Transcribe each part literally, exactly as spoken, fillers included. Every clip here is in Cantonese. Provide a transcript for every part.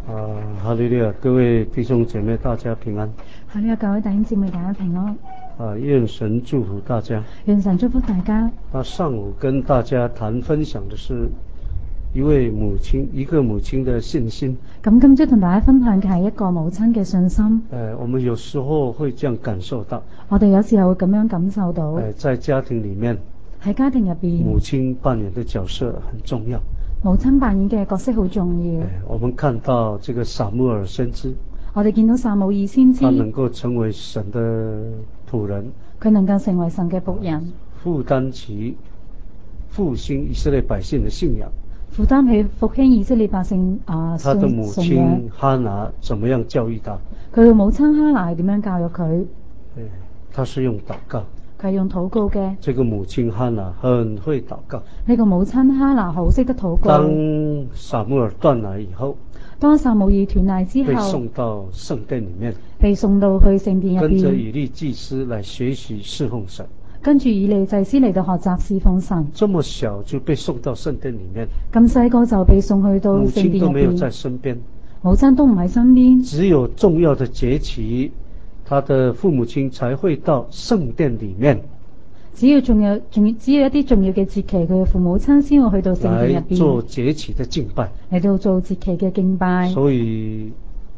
啊，哈利路亞！各位弟兄姐妹，大家平安。 哈利路亞！各位弟兄姊妹，大家平安。 啊，願神祝福大家。 願神祝福大家。 那上午跟大家談分享的是一位母親，一個母親的信心。 咁今朝同大家分享嘅係一個母親嘅信心。 誒，我們有時候會這樣感受到。 我哋有時候會咁樣感受到。 誒，在家庭裡面， 喺家庭入邊， 母親扮演的角色很重要。 母親扮演嘅角色好重要。 我們看到這個撒母耳先知， 我哋見到撒母耳先知， 他能夠成為神的僕人， 佢能夠成為神嘅僕人， 負擔起復興以色列百姓的信仰， 負擔起復興以色列百姓啊信他的母親哈拿怎麼樣教育他？ 佢嘅母親哈拿係點樣教育佢？ 他是用禱告。 佢係用禱告嘅。 這個母親哈拿很會禱告。 呢個母親哈拿好識得禱告。 當撒母耳斷奶以後， 當撒母耳斷奶之後， 被送到聖殿裡面， 被送到去聖殿入邊， 跟着以利祭司來學習侍奉神。 跟住以利祭司嚟到學習侍奉神。 這麼小就被送到聖殿裡面， 咁細個就被送去到聖殿入邊， 母親都沒有在身邊， 母親都唔喺身邊， 只有重要的節期，他的父母親才會到聖殿裡面。 只要仲有仲要只要一啲重要嘅節期，佢嘅父母親先會去到聖殿入邊， 嚟做節期嘅敬拜， 嚟到做節期嘅敬拜。 所以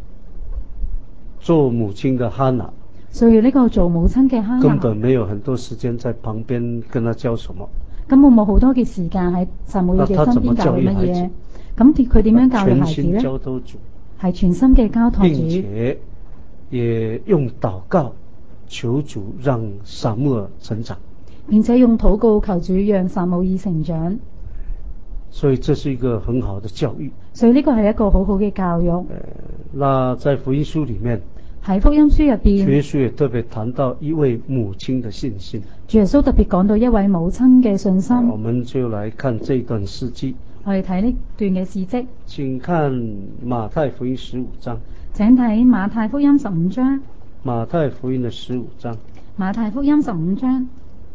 做母親的哈拿， 所以呢個做母親嘅哈拿根本沒有很多時間在旁邊跟他教什麼。 根本冇好多嘅時間喺撒母耳嘅身邊教佢乜嘢。咁佢點樣教育孩子呢？係全心嘅交託主， 並且也用禱告求主讓撒母耳成長， 並且用禱告求主讓撒母耳成長。 所以這是一個很好的教育。 所以呢個係一個好好嘅教育。 呃，那在福音書裡面， 喺福音書入邊， 主耶穌也特別談到一位母親的信心。 主耶穌特別講到一位母親嘅信心。 呃，我們就來看這段事蹟。 我哋睇呢段嘅事蹟。 請看馬太福音十五章。 請睇馬太福音十五章。 馬太福音的十五章。 馬太福音十五章。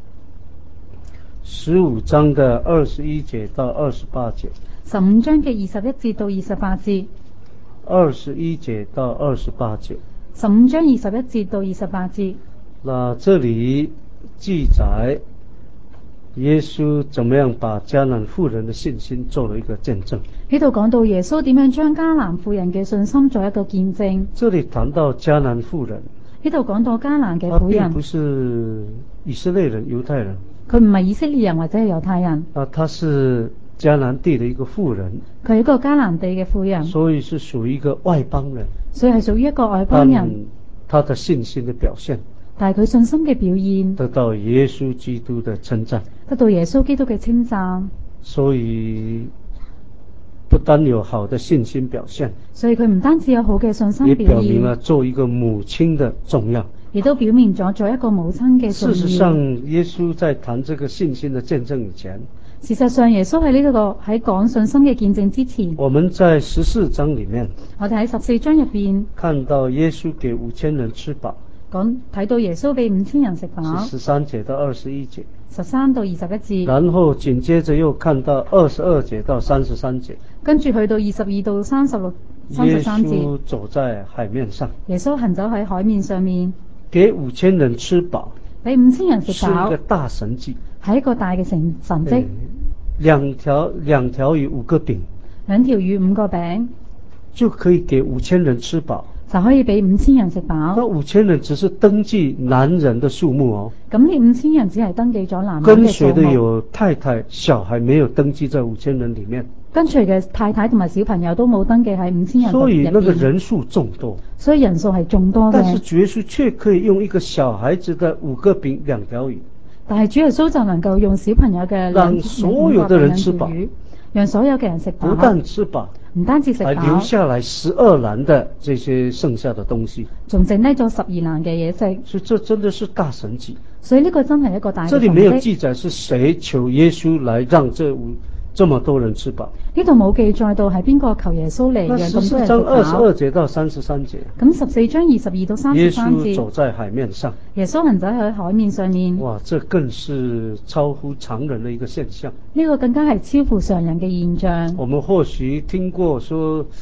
十五章的二十一節到二十八節。 十五章嘅二十一節到二十八節。 二十一節到二十八節。 十五章二十一節到二十八節。 那這裡記載耶穌怎麼樣把迦南婦人的信心做了一個見證。 呢度講到耶穌點樣將迦南婦人嘅信心做一個見證。 這裡談到迦南婦人， 呢度講到迦南嘅婦人， 他並不是以色列人、猶太人， 佢唔係以色列人或者係猶太人。 啊，他是迦南地的一個婦人， 佢係一個迦南地嘅婦人， 所以是屬於一個外邦人， 所以係屬於一個外邦人。 他的信心的表現， 但係佢信心嘅表現得到耶穌基督的稱讚， 得到耶穌基督嘅稱讚。 所以不單有好的信心表現， 所以佢唔單止有好嘅信心表現， 也表明了做一個母親的重要， 亦都表明咗做一個母親嘅重要。 事實上，耶穌在談這個信心的見證以前， 事實上耶穌喺呢個喺講信心嘅見證之前， 我們在十四章裡面， 我哋喺十四章入邊看到耶穌給五千人吃飽， 講睇到耶穌俾五千人食飽， 十三節到二十一節， 十三到二十一節， 然後緊接着又看到二十二節到三十三節， 跟住去到二十二到三十六、三十三節， 耶穌走在海面上， 耶穌行走喺海面上面， 給五千人吃飽， 俾五千人食飽， 是一個大神蹟， 係一個大嘅神神蹟。 兩條兩條魚五個餅， 兩條魚五個餅， 就可以給五千人吃飽， 就可以俾五千人食飽。 那五千人只是登記男人的數目哦。 咁呢五千人只係登記咗男人跟嘅數目。 隨的有太太、小孩沒有登記在五千人裡面。 跟隨嘅太太同埋小朋友都冇登記喺五千人入邊。 所以那個人數眾多。 所以人數係眾多嘅。 但是主耶穌卻可以用一個小孩子的五個餅兩條魚。 但係主耶穌就能夠用小朋友嘅讓所有的人吃飽， 讓所有嘅人食飽， 不但吃飽， 唔單止食飽， 還留下來十二籃的這些剩下的東西， 仲剩低咗十二籃嘅嘢食。 所以這真的是大神蹟。 所以呢個真係一個大神蹟。 這裡沒有記載是誰求耶穌來讓這五這麼多人吃飽。 呢度冇記載到係邊個求耶穌嚟讓咁多人食飽。 十四章二十二節到三十三節。 咁十四章二十二到三十三節。 耶穌走在海面上。 耶穌行走喺海面上面。 哇，這更是超乎常人的一個現象。 呢個更加係超乎常人嘅現象。 我們或許聽過說，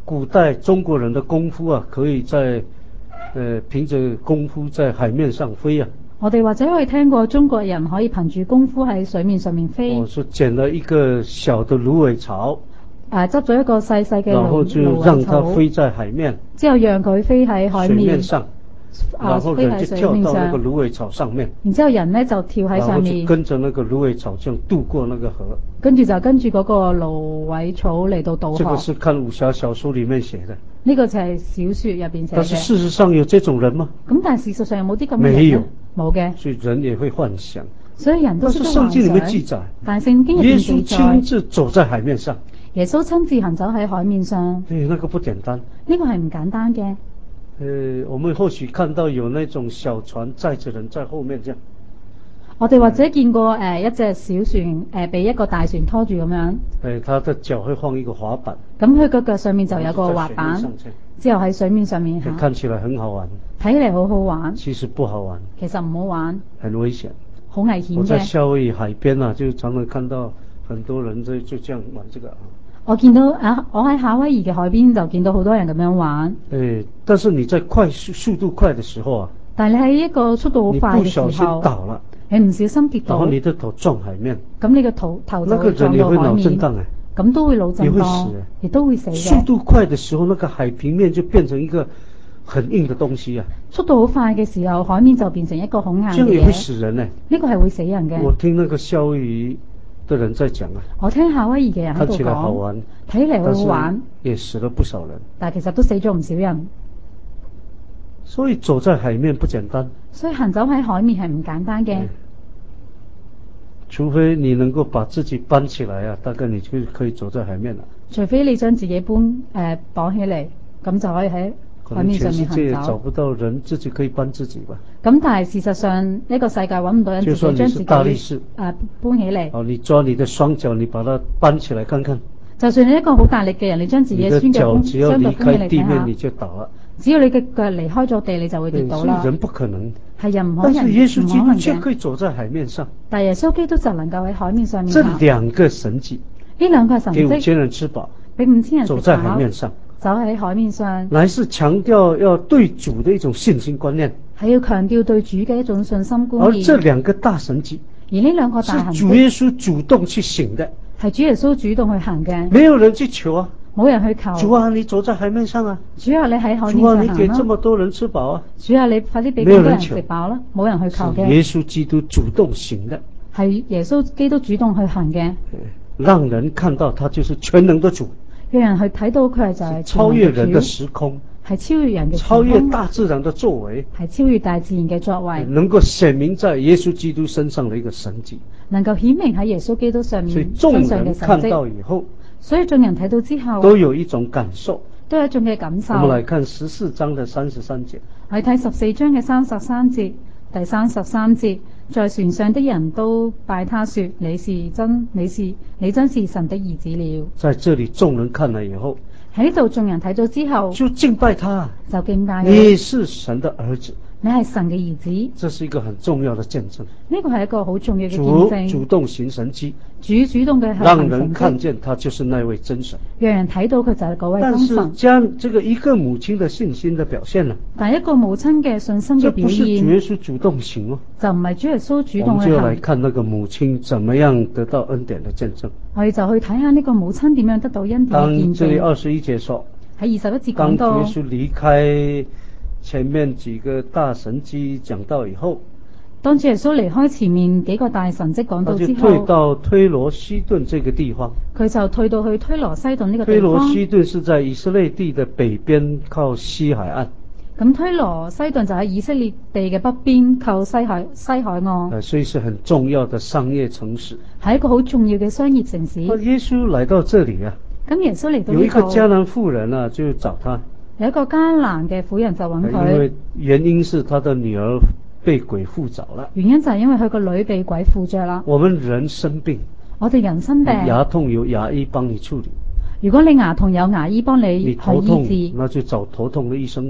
古代中國人的功夫啊，可以在呃憑着功夫在海面上飛啊。 我哋或者可以聽過中國人可以憑住功夫喺水面上面飛。 我是撿了一個小的蘆葦草。 誒，執咗一個細細嘅然後就讓它飛在海面， 之後讓佢飛喺海面， 水面上，然後人就跳到那個蘆葦草上面， 然之後人呢就跳喺上面， 然後就跟着那個蘆葦草這樣渡過那個河， 跟住就跟住嗰個蘆葦草嚟到渡河。 這個是看武俠小說裏面寫的。 呢個就係小說入邊寫嘅。 但是事實上有這種人嗎？ 咁但係事實上有冇啲咁嘅人？ 沒有， 冇嘅。 所以人也會幻想。 所以人都識得幻想。 但是聖經裏面記載， 但係聖經入邊記載，耶穌親自走在海面上。 耶穌親自行走喺海面上。 誒，那個不簡單。 呢個係唔簡單嘅。 誒，我們或許看到有那種小船載着人在後面這樣。 我哋或者見過誒一隻小船誒被一個大船拖住咁樣。 誒，他的腳會放一個滑板。 咁佢個腳上面就有個滑板，之後喺水面上面行。 看起來很好玩。 睇起嚟好好玩。 其實不好玩。 其實唔好玩。 很危險。 好危險嘅。 我在夏威夷海邊啊，就常常看到很多人就就這樣玩這個啊。我見到啊，我喺夏威夷嘅海邊就見到好多人咁樣玩。 誒，但是你在快速速度快的時候啊， 但係你喺一個速度好快嘅時候， 你不小心倒了， 你唔小心跌倒， 然後你的頭撞海面， 咁你個頭頭就會撞到海面， 那個人也會腦震盪誒， 咁都會腦震盪， 也會死， 亦都會死嘅。 速度快的時候，那個海平面就變成一個很硬的東西啊。 速度好快嘅時候，海面就變成一個好硬嘅嘢， 這樣也會死人誒。 呢個係會死人嘅。 我聽那個夏威夷的人在講啊， 我聽夏威夷嘅人喺度講， 看起來好玩， 睇嚟好好玩， 也死了不少人， 但係其實都死咗唔少人。 所以走在海面不簡單， 所以行走喺海面係唔簡單嘅， 除非你能夠把自己搬起來啊，大概你就可以走在海面啦。除非你將自己搬誒綁起嚟，咁就可以喺海面上面行走。 可能全世界找不到人自己可以搬自己吧。 咁但係事實上呢個世界揾唔到人自己將自己誒搬起嚟。 哦，你抓你的雙腳，你把它搬起來看看。 就算你一個好大力嘅人，你將自己嘅雙腳搬起嚟睇下， 你就倒了。 只要你嘅腳離開咗地，你就會跌倒啦。 人不可能， 係人唔可能， 但是耶穌基督卻可以走在海面上。 但耶穌基督就能夠喺海面上面行。 這兩個神蹟， 呢兩個神蹟， 給五千人吃飽， 俾五千人走在海面上， 走喺海面上， 乃是強調要對主的一種信心觀念， 係要強調對主嘅一種信心觀念。 而這兩個大神蹟， 而呢兩個大神蹟， 是主耶穌主動去行的， 係主耶穌主動去行嘅， 沒有人去求啊。 冇人去求。 主啊，你走在海面上啊！ 主啊，你喺海面上行。 主啊，你給這麼多人吃飽啊！ 主啊，你快啲俾咁多人食飽啦！冇人去求嘅。 耶穌基督主動行的。 係耶穌基督主動去行嘅。 讓人看到他就是全能的主。 讓人去睇到佢就係超越人的時空。 係超越人嘅時空。 超越大自然的作為。 係超越大自然嘅作為。 能夠顯明在耶穌基督身上的一個神蹟。能夠顯明喺耶穌基督上面身上嘅神蹟。所以眾人看到以後。 所以眾人睇到之後都有一種感受， 都有一種嘅感受。 我們來看十四章的三十三節。 我哋睇十四章嘅三十三節，第三十三節，在船上的人都拜他說：你是真，你是你真是神的兒子了。 在這裏眾人看了以後， 喺呢度眾人睇到之後， 就敬拜他， 就敬拜你。你是神的兒子。 你係神嘅兒子， 這是一個很重要的見證。 呢個係一個好重要嘅見證。 主主動行神蹟， 主主動嘅行神蹟， 讓人看見他就是那位真神， 讓人睇到佢就係嗰位真神。 但是將這個一個母親的信心的表現呢？ 但係一個母親嘅信心嘅表現， 這不是主耶穌主動行哦， 就唔係主耶穌主動去行。 我們就來看那個母親怎麼樣得到恩典的見證。 我哋就去睇下呢個母親點樣得到恩典嘅見證。 當這裏二十一節說， 喺二十一節講到， 當主耶穌離開前面幾個大神蹟講到以後， 當主耶穌離開前面幾個大神蹟講到之後， 他就退到推羅西頓這個地方。 佢就退到去推羅西頓呢個地方。 推羅西頓是在以色列地的北邊，靠西海岸。 咁推羅西頓就喺以色列地嘅北邊，靠西海西海岸。 所以是很重要的商業城市，係一個好重要嘅商業城市。 耶穌來到這裡啊， 咁耶穌嚟到呢度， 有一個迦南婦人啊，就找他。 有一個迦南嘅婦人就揾佢， 因為原因是他的女兒被鬼附着了。 原因就係因為佢個女被鬼附着啦。 我們人生病， 我哋人生病， 牙痛有牙醫幫你處理。 如果你牙痛有牙醫幫你， 你頭痛，那就找頭痛的醫生嘛。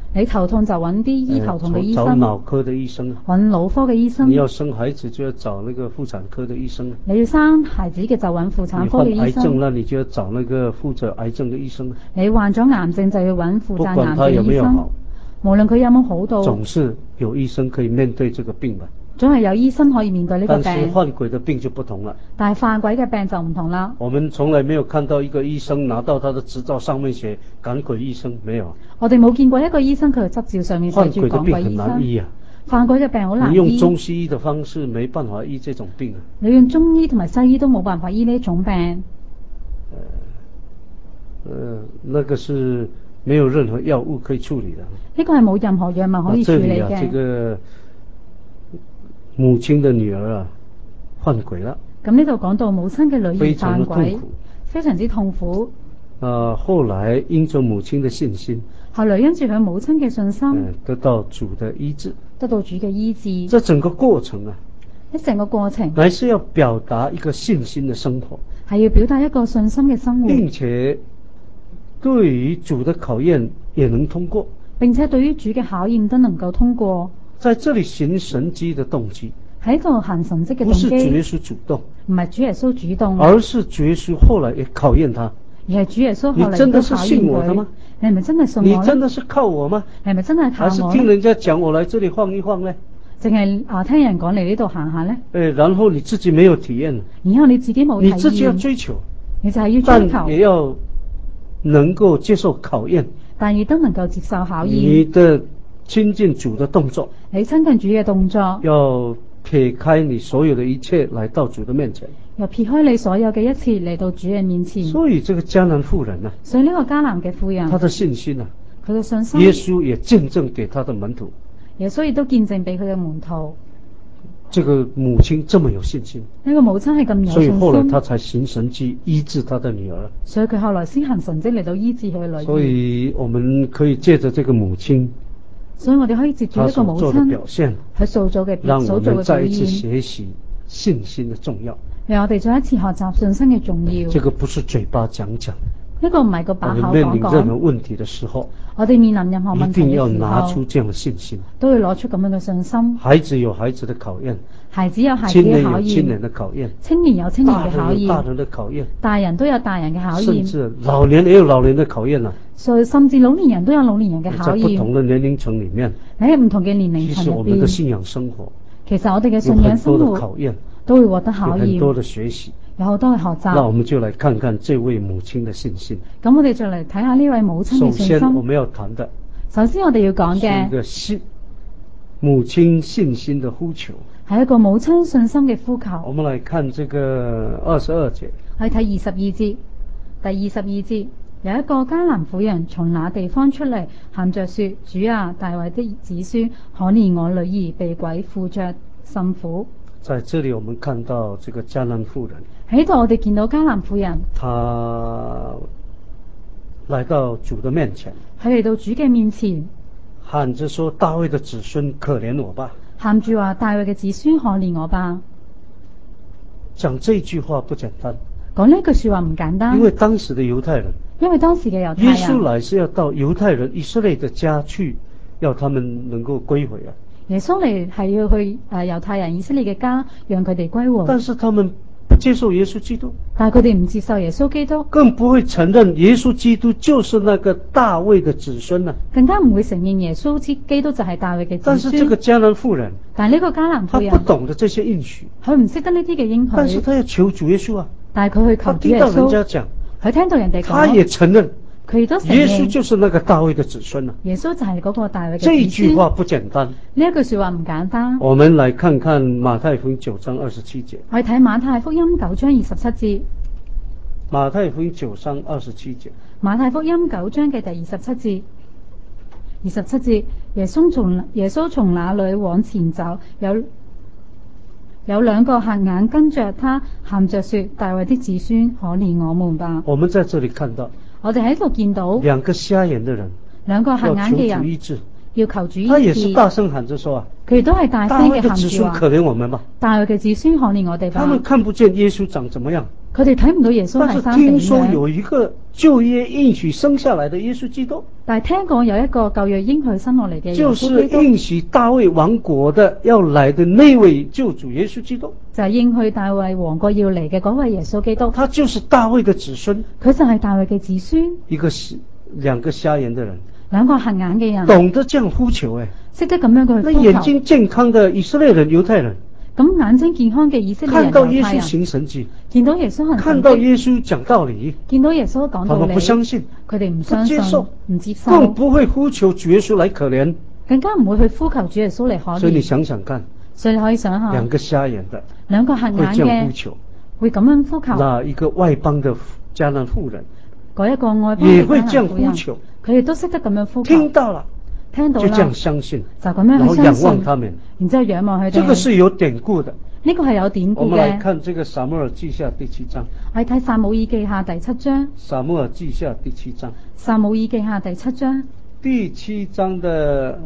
你頭痛就揾啲醫頭痛嘅醫找生， 腦科的醫生， 揾腦科嘅醫生。 你要生孩子就要找那個婦產科的醫生， 你要生孩子嘅就揾婦產科嘅醫你患癌症生。 那你就要找那個負責癌症的醫生。 你患咗癌症就要揾負責癌不管他有症醫生沒有好，。 無論佢有冇好到， 總是有醫生可以面對這個病吧。 總係有醫生可以面對呢個病。 但是患鬼的病就不同了。 但係犯鬼嘅病就唔同啦。 我們從來沒有看到一個醫生拿到他的執照上面寫趕鬼醫生，沒有。 我哋冇見過一個醫生佢嘅執照上面寫患住鬼的病很趕鬼醫生。 難醫啊。 犯鬼嘅病好難醫。 你用中西醫的方式沒辦法醫這種病啊。 你用中醫同埋西醫都冇辦法醫呢種病。 呃，呃，那個是沒有任何藥物可以處理的。 呢個係冇任何藥物可以處理嘅。 那這裡啊，這個母親的女兒啊，患鬼了。 咁呢度講到母親嘅女兒非常的犯鬼， 痛苦。 非常之痛苦。 呃，後來因着母親的信心， 後來因住佢母親嘅信心， 呃，得到主的醫治。 得到主嘅醫治。 這整個過程啊， 呢成個過程乃是要表達一個信心的生活， 係要表達一個信心嘅生活， 並且對於主的考驗也能通過。 並且對於主嘅考驗都能夠通過。 在這裡行神蹟的動機， 喺度行神蹟嘅動不是主耶機， 穌主動， 唔係主耶穌主動， 而是主耶穌後來也考驗他。 而係主耶穌後嚟你真的是都考驗佢信我的嗎？ 你係咪真係信你我呢？ 真的是靠我嗎？ 你係咪真係靠還是我呢？ 聽人家講我來這裡晃一晃呢？ 淨係啊聽人講嚟呢度行下呢？ 誒，然後你自己沒有體驗， 然後你自己冇體驗， 你自己要追求， 你就係要追但求， 也要能夠接受考驗。 但亦都能夠接受考你驗。 的親近主的動作， 你親近主嘅動作， 要撇開你所有的一切來到主的面前。 又撇開你所有嘅一切嚟到主嘅面前。 所以這個迦南婦人啊， 所以呢個迦南嘅婦人， 她的信心啊， 佢嘅信心， 耶穌也見證給他的門徒。 耶穌亦都見證俾佢嘅門徒。 這個母親這麼有信心， 呢個母親係咁有所以信心， 後來他才行神蹟醫治他的女兒。 所以佢後來先行神蹟嚟到醫治佢嘅女兒。 所以我們可以借着這個母親， 所以我哋可以接住她一個母所做的表親現， 佢塑造嘅讓我所做嘅表們再一次現， 學習信心的重要。 讓我哋再一次學習信心嘅重要。 這個不是嘴巴講講， 呢個唔係個我把口們面講臨任何講， 問題的時候， 我哋面臨任何一問題定要嘅時候， 拿出這樣的信心。 都會攞出咁樣嘅信心。 孩子有孩子的考驗， 孩子有孩子青年嘅考有青年驗， 的考驗， 青年有青年大嘅考驗， 人有大人的考驗， 大人都有大人嘅考驗， 甚至老年也有老年的考驗啊。 所以甚至老年人都有老年人嘅考在不同驗。 的年齡層裡面， 你喺唔同嘅年齡其實層入邊， 我們的信仰生活其實我哋嘅有信仰很多的生活考驗， 都會獲得有考很多的驗， 學習。 有好多嘅學那我習。 們就來看看這位母親的信心。 咁我哋就嚟睇下呢位母親首嘅信心。 先我們要談的首先我哋要講是一嘅個信母親信心的呼求。 係一個母親信心嘅呼我求。 們來看這個二十二節。 去睇二十二節，第二十二節，有一個迦南婦人從那地方出嚟，喊着說：主啊，大衛的子孫，可憐我女兒被鬼附着甚苦。 在這裡我們看到這個迦南婦人， 喺度我哋見到迦南婦人， 她來到主的面前， 佢嚟到主嘅面前， 喊着說：大衛的子孫，可憐我吧。 喊住話：大衛嘅子孫，可憐我吧。 講這句話不簡單， 講呢句說話唔簡單， 因為當時的猶太人， 因為當時嘅猶太耶穌人， 來是要到猶太人以色列的家去，要他們能夠歸回啊。 耶穌嚟係要去誒、呃、猶太人以色列嘅家，讓佢哋歸回。 但是他們不接受耶穌基督， 但係佢哋唔接受耶穌基督， 更不會承認耶穌基督就是那個大衛的子孫啊。 更加唔會承認耶穌之基督就係大衛嘅子但是這個孫。 迦南婦人， 但係呢個迦南他婦人， 不懂得這些應許， 佢唔識得呢啲嘅應許， 但是他要求主耶穌啊。 但係佢去求主耶他聽到人家穌， 講， 佢聽到人哋他也講， 承認佢亦都承耶穌認就是那個大衛的子孫啊。 耶穌就係嗰個大衛嘅這一子孫。 句話不簡單。 呢一句說話唔簡單。 我們來看看馬太福音九章二十七節。 我哋睇馬太福音九章二十七節。 馬太福音九章二十七節。 馬太福音九章嘅第二十七節。二十七節，耶穌從耶穌從那裏往前走，有有兩個瞎眼跟着他，喊着說：大衛的子孫，可憐我們吧。 我們在這裡看到我哋喺度見到兩個瞎眼的人兩個瞎要求眼嘅人主醫治， 要求主醫治， 他也是大聲喊着說啊， 佢哋都係大大衛的聲嘅喊住話： 子孫可憐我們吧。 大衛嘅子孫可憐我哋吧。 他們看不見耶穌長怎麼樣， 佢哋睇唔到耶穌但是係生地聽說嘅， 有一個舊約應許生下來的耶穌基督， 但係聽講有一個舊約應許生落嚟嘅耶就穌基督， 是應許大衛王國的要來的那位救主耶穌基督， 就係應許大衛王國要嚟嘅嗰位耶穌基督， 他就是大衛的子孫。 佢就係大衛嘅子孫。 一個兩個瞎眼的人， 兩個瞎眼嘅人， 懂得這樣呼求，誒， 識得咁樣去那呼求。 眼睛健康的以色列人、猶太人， 咁眼睛健康嘅以色列人、 看到耶穌猶太人， 行神蹟， 見到耶穌行神蹟， 看到耶穌講道理， 見到耶穌講他們道理， 不相信， 佢哋唔相信， 不接受， 唔接受， 更不會呼求主耶穌來可憐。 更加唔會去呼求主耶穌嚟可憐。 所以你想想看， 所以你可以想下， 兩個瞎眼的兩個瞎會這樣眼嘅呼求， 會咁樣呼求， 那一個外邦的迦南婦人嗰一個外邦嘅也會這樣迦南婦人， 呼求， 佢哋都識得咁樣呼求， 聽到了， 聽到啦， 就這樣相信， 就咁樣然後仰去相信， 望他們。 然之後仰望佢哋。 這個是有典故的。 呢個係有典故我們來嘅。 看這個撒母耳記下第七章。 我哋睇撒母耳記下第七章。 撒母耳記下第七章。 撒母耳記下第七章。 第七章的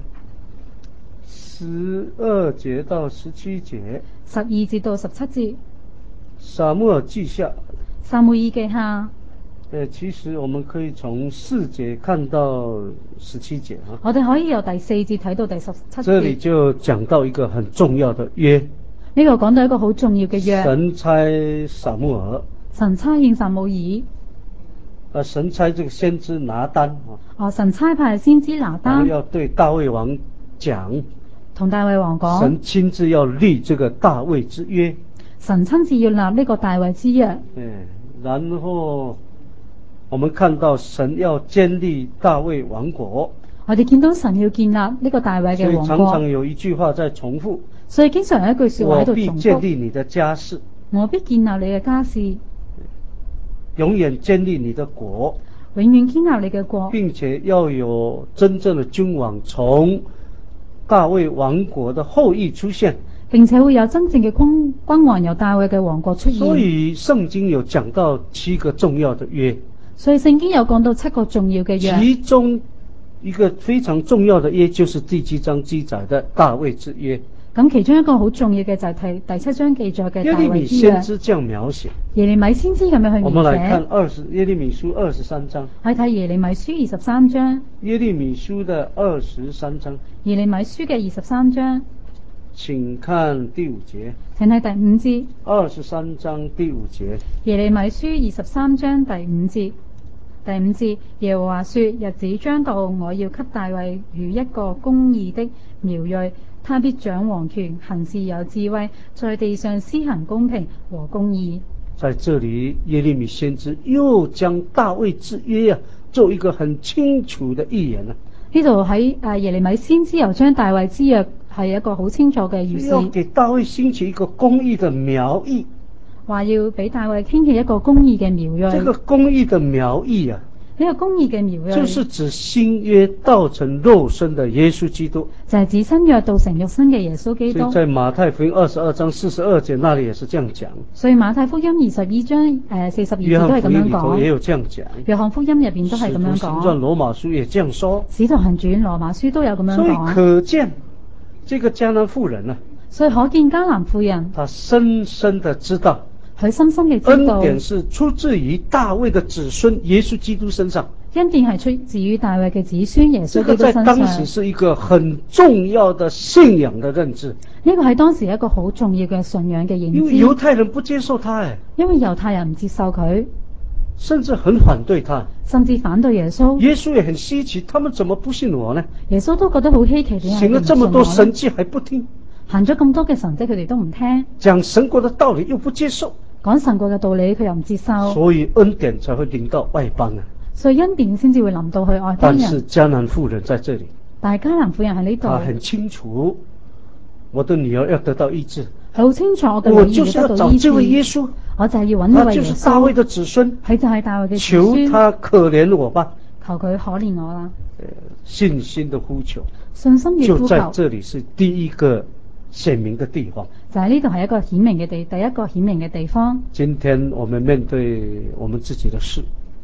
十二節到十七節。 十二節到十七節。 撒母耳記下。 撒母耳記下。 呃，其實我們可以從四節看到十七節啊。 我哋可以由第四節睇到第十七節。 這裡就講到一個很重要的約。 呢個講到一個好重要嘅約。 神差撒母耳。 神差遣撒母耳。 啊，神差這個先知拿單啊。 哦，神差派先知拿單。 要對大衛王講。 同大衛王講。 神親自要立這個大衛之約。 神親自要立呢個大衛之約。 嗯，然後我們看到神要建立大衛王國。 我哋見到神要建立呢個大衛嘅王國。 所以常常有一句話在重複。 所以經常有一句說話喺度重複。 我必建立你的家室。 我必建立你嘅家室。 永遠建立你的國。 永遠建立你嘅國。並且要有真正的君王從大衛王國的後裔出現。 並且會有真正嘅君君王由大衛嘅王國出現。 所以聖經有講到七個重要的約。 所以聖經有講到七個重要嘅約。 其中一個非常重要的約就是第七章記載的大衛之約。 咁其中一個好重要嘅就係第第七章記載嘅大衛之約。 耶利米先知這樣描寫。 耶利米先知咁樣去描寫。 我們來看二十耶利米書二十三章。 去睇耶利米書二十三章。 耶利米書的二十三章。 耶利米書嘅二十三章。 請看第五節。 請睇第五節。 二十三章第五節。 耶利米書二十三章第五節。第五節，耶和華說：日子將到，我要給大衛與一個公義的苗裔，他必掌王權，行事有智慧，在地上施行公平和公義。 在這裡，耶利米先知又將大衛之約啊，做一個很清楚的預言啊。 呢度喺誒耶利米先知又將大衛之約係一個好清楚嘅預示。 要給大衛興起一個公義的苗裔。 話要俾大衛興起一個公義嘅苗裔。 這個公義的苗裔啊， 呢個公義嘅苗裔， 就是指新約道成肉身的耶穌基督。 就係指新約道成肉身嘅耶穌基督。 所以在馬太福音二十二章四十二節那裡也是這樣講。 所以馬太福音二十二章誒四十二節都係咁樣講。 也有這樣講。 約翰福音入邊都係咁樣講。 使徒行傳羅馬書也這樣說。 使徒行傳羅馬書都有咁樣講。 所以可見這個迦南婦人啊， 所以可見迦南婦人， 她深深的知道。 佢深深嘅知道， 恩典是出自於大衛的子孫耶穌基督身上。 恩典係出自於大衛嘅子孫耶穌基督身上。 這個在當時是一個很重要的信仰的認知。 呢個係當時一個好重要嘅信仰嘅認知。 因為猶太人不接受他誒， 因為猶太人唔接受佢， 甚至很反對他， 甚至反對耶穌。 耶穌也很稀奇，他們怎麼不信我呢？ 耶穌都覺得好稀奇，點解行了這麼多神蹟還不聽？ 行咗咁多嘅神蹟，佢哋都唔聽。 講神國的道理又不接受。 講神國嘅道理，佢又唔接受， 所以恩典才會臨到外邦啊。 所以恩典先至會臨到去外邦人。 但是迦南婦人在這裡， 但係迦南婦人喺呢度， 她很清楚，我的女兒要得到醫治， 佢好清楚我嘅女兒要得到醫治。 我就是要找這位耶穌， 我就係要揾呢位耶穌， 他就是大衛的子孫， 佢就係大衛嘅子求孫， 他可憐我吧， 求佢可憐我啦。 信心的呼求， 信心嘅呼求， 就在這裡是第一個顯明的地方。 就喺呢度係一個顯明嘅地，第一個顯明嘅地方。 今天我們面對我們自己的事，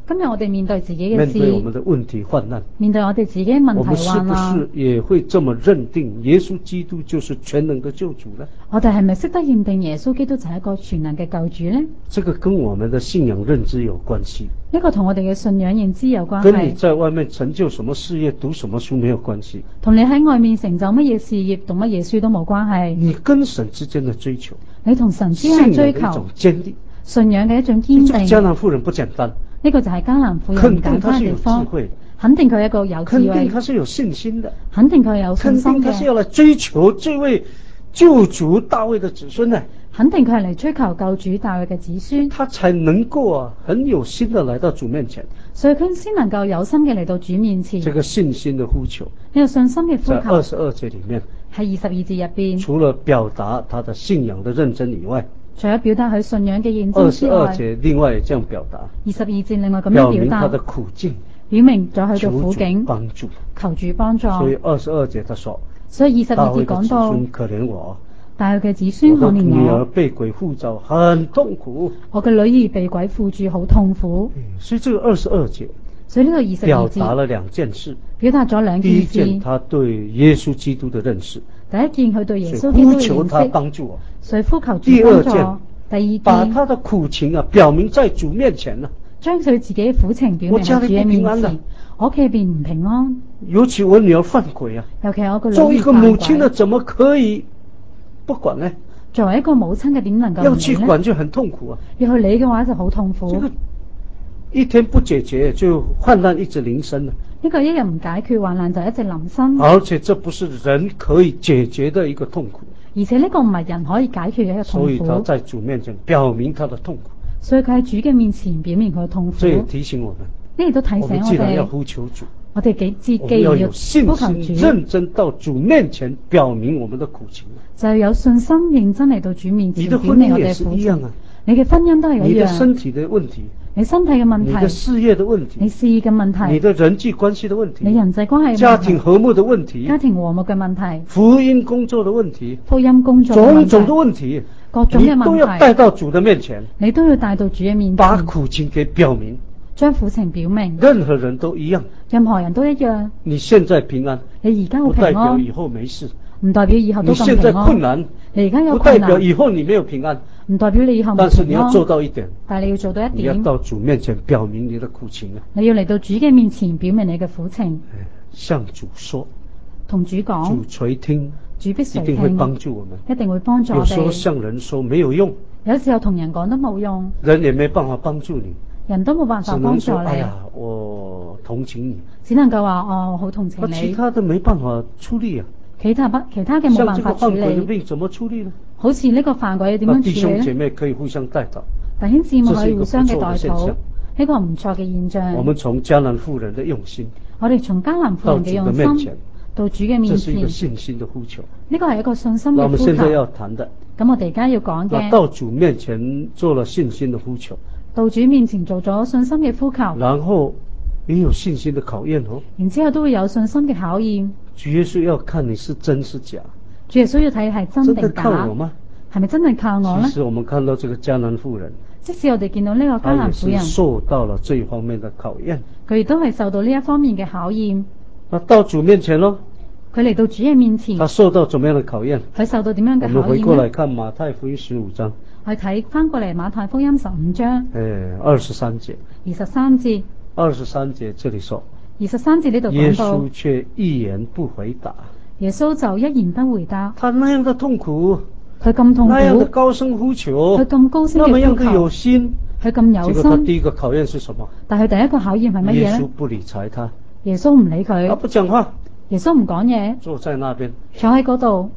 今日我哋面對自己嘅面對我事， 們的問題患難， 面對我哋自己嘅問題我們是不患難， 是也會這麼認定耶穌基督就是全能的救主呢？ 我哋係咪識得認定耶穌基督就係一個全能嘅救主呢？ 這個跟我們的信仰認知有關係， 呢個同我哋嘅信仰認知有關跟你係， 在外面成就什麼事業、讀什麼書沒有關係。 同你喺外面成就乜嘢事業、讀乜嘢書都冇關係。 你跟神之間的追求， 你同神之信間嘅追仰的一種求， 堅定。 信仰嘅一種堅這個迦定， 南婦人不簡單， 呢個就係迦南婦人肯唔簡單定他是有智嘅地方。 慧， 肯定佢係一個有智肯定慧， 他是有信心的， 肯定佢有信肯心嘅， 定他是要來追求這位救主大衛的子孫呢， 肯定佢係嚟追求救主大衛嘅子孫， 他才能夠啊很有心的來到主面前。 所以佢先能夠有心嘅嚟到主面前。 這個信心的呼求， 呢個信心嘅在呼求二十二節裏面， 喺二十二節入邊， 除了表達他的信仰的認真以外， 除咗表達佢信仰嘅認真之二十二外， 節另外這樣表達， 二十二節另外咁樣表明他的表達， 苦境， 表明咗佢嘅求主苦境， 幫助。 求主幫助。 所以二十二節他說， 所以二十二節大衛的子講到， 孫可憐我， 大衛嘅子孫可我的女兒憐我， 被鬼附着，很痛苦。 我嘅女兒被鬼附住，好痛苦。 所以這個二十二節所以呢個二十二表達節了兩件事， 表達咗兩第一件事件。他對耶穌基督的認識， 第一件佢對耶所以穌基督嘅呼求他認識， 幫助我。 所以呼求主第二幫助件。 第二件， 把他的苦情啊表明在主面前呢、啊。 將佢自己嘅苦情表明喺主嘅面前。我屋企入邊唔平安， 尤其我女兒犯鬼啊， 尤其我個女作為一個母親犯鬼的，怎麼可以不管呢？ 作為一個母親嘅點能夠要唔理呢？ 去管就很痛苦啊。 要去理嘅話就好痛苦。 這個一天不解決，就患難一直臨身了。 呢個一日唔解決，患難就一直臨身。 而且這不是人可以解決的一個痛苦。 而且呢個唔係人可以解決嘅一個痛苦。 所以他在主面前表明他的痛苦。 所以佢喺主嘅面前表明佢嘅痛苦。 這也提醒我們， 呢亦都提醒我們我既然要哋， 呼求主， 我哋幾既我們要既然要有信呼求心， 主， 認真到主面前表明我們的苦情。 就有信心認真嚟到主面前你的表明我哋婚姻也是嘅苦情。 一樣啊， 你嘅婚姻都係你一樣， 的身體的問題， 你身體嘅問你的題， 事業的問題， 你事業嘅問題， 你的人際關係的問題， 你人際關係嘅問題， 家庭和睦的問題， 家庭和睦嘅問題， 福音工作的問題， 福音工作嘅問題， 種種的問題， 各種嘅你都要問題， 帶到主的面前， 你都要帶到主嘅面把前， 苦情給表明。 將苦情表明。 任何人都一樣， 任何人都一樣。 你現在平安， 你而家好不平安， 代表以後沒事。 唔代表以後都咁你現在平安。 困難， 你而家有不代困難， 表以後你沒有平安。 唔代表你以後冇但是你要平安。 做到一點， 但係你要做到一點， 你要到主面前表明你的苦情啊！ 你要嚟到主嘅面前表明你嘅苦情， 向主說， 同主講主，垂聽， 主必垂一定會幫聽， 助我們。 一定會幫助我有時候哋。 向人說沒有用， 有時候同人講都冇用， 人也沒辦法幫助你， 人都冇辦只法幫助能說：哎你， 呀，我同情你。 只能夠話哦，我好同情那其你。 他的沒辦法處理啊。 其他不其他嘅冇像這個辦法處患鬼的理， 病怎麼處理呢？ 好似呢個犯鬼點那弟樣處理呢？ 兄姐妹可以互相代禱。 弟兄姊妹可以互相嘅代這是一個不錯的現禱象， 呢個唔錯嘅現象。 我們從迦南婦人的用心我哋從迦南婦人嘅用到主的面心前， 到主嘅面這是一個前， 信心的呼求。 呢個係一個信心那我嘅呼們現在要求。 談的， 咁我哋而家要講那嘅， 到主面前做了信心的呼求， 到主面前做咗信心嘅呼求， 然後也有信心的考驗哦。 然之後都會有信心嘅考驗。 主耶穌要看你是真是假， 主耶穌要睇係真真的定假靠我，嗎？ 係咪真係靠我呢？ 其實我們看到這個迦南婦人， 即使我哋見到呢個迦她也是南婦人， 受到了這一方面的考驗。 佢亦都係受到呢一方面嘅考驗。 那到主面前咯， 佢嚟到主嘅面前， 他受到怎麼樣的考驗？ 佢受到點樣我嘅考們回過來驗呢？ 看馬太福音十五章， 我哋睇翻過嚟馬太福音十五章誒，二十三節， 二十三節， 二十三節這裡說， 二十三節呢度耶講到穌卻一言不回答。 耶穌就一言不回答， 他那樣的痛苦， 佢咁痛苦， 那樣的高聲呼求， 佢咁高聲那麼樣的嘅呼求， 有心， 佢咁有結果他心， 第一個考驗是什麼？ 但係第一個考驗係乜嘢呢？ 耶穌不理睬他， 耶穌唔理他佢， 不講話， 耶穌唔講嘢， 坐在那邊， 坐喺嗰度，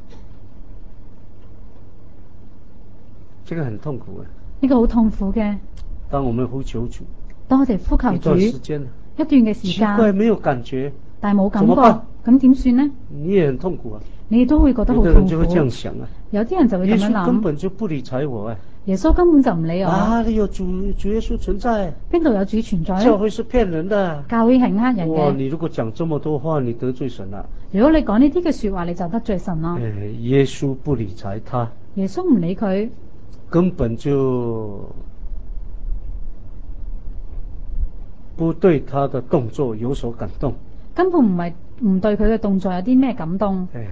這個很痛苦啊！ 呢個好痛苦嘅。 當我們呼求主當我哋呼求一主段時間， 一段嘅時奇怪間， 沒有感覺， 但係冇感怎麼辦覺，咁點算呢？ 你也很痛苦啊！ 你都會覺得好痛有的人就會這樣苦。 想啊， 有啲人就會耶咁樣諗， 穌根本就不理睬我啊！ 耶穌根本就唔理我， 哪裡有主主耶穌存在？ 邊度有主存在呢？ 教會是騙人的。 教會係呃人哇！ 嘅。 你如果講這麼多話，你得罪神啦。 如果你講呢啲嘅說話，你就得罪神啦。 誒，耶穌不理睬他， 耶穌唔理佢， 根本就不對他的動作有所感動， 根本唔係唔對佢嘅動作有啲咩感動。 哎，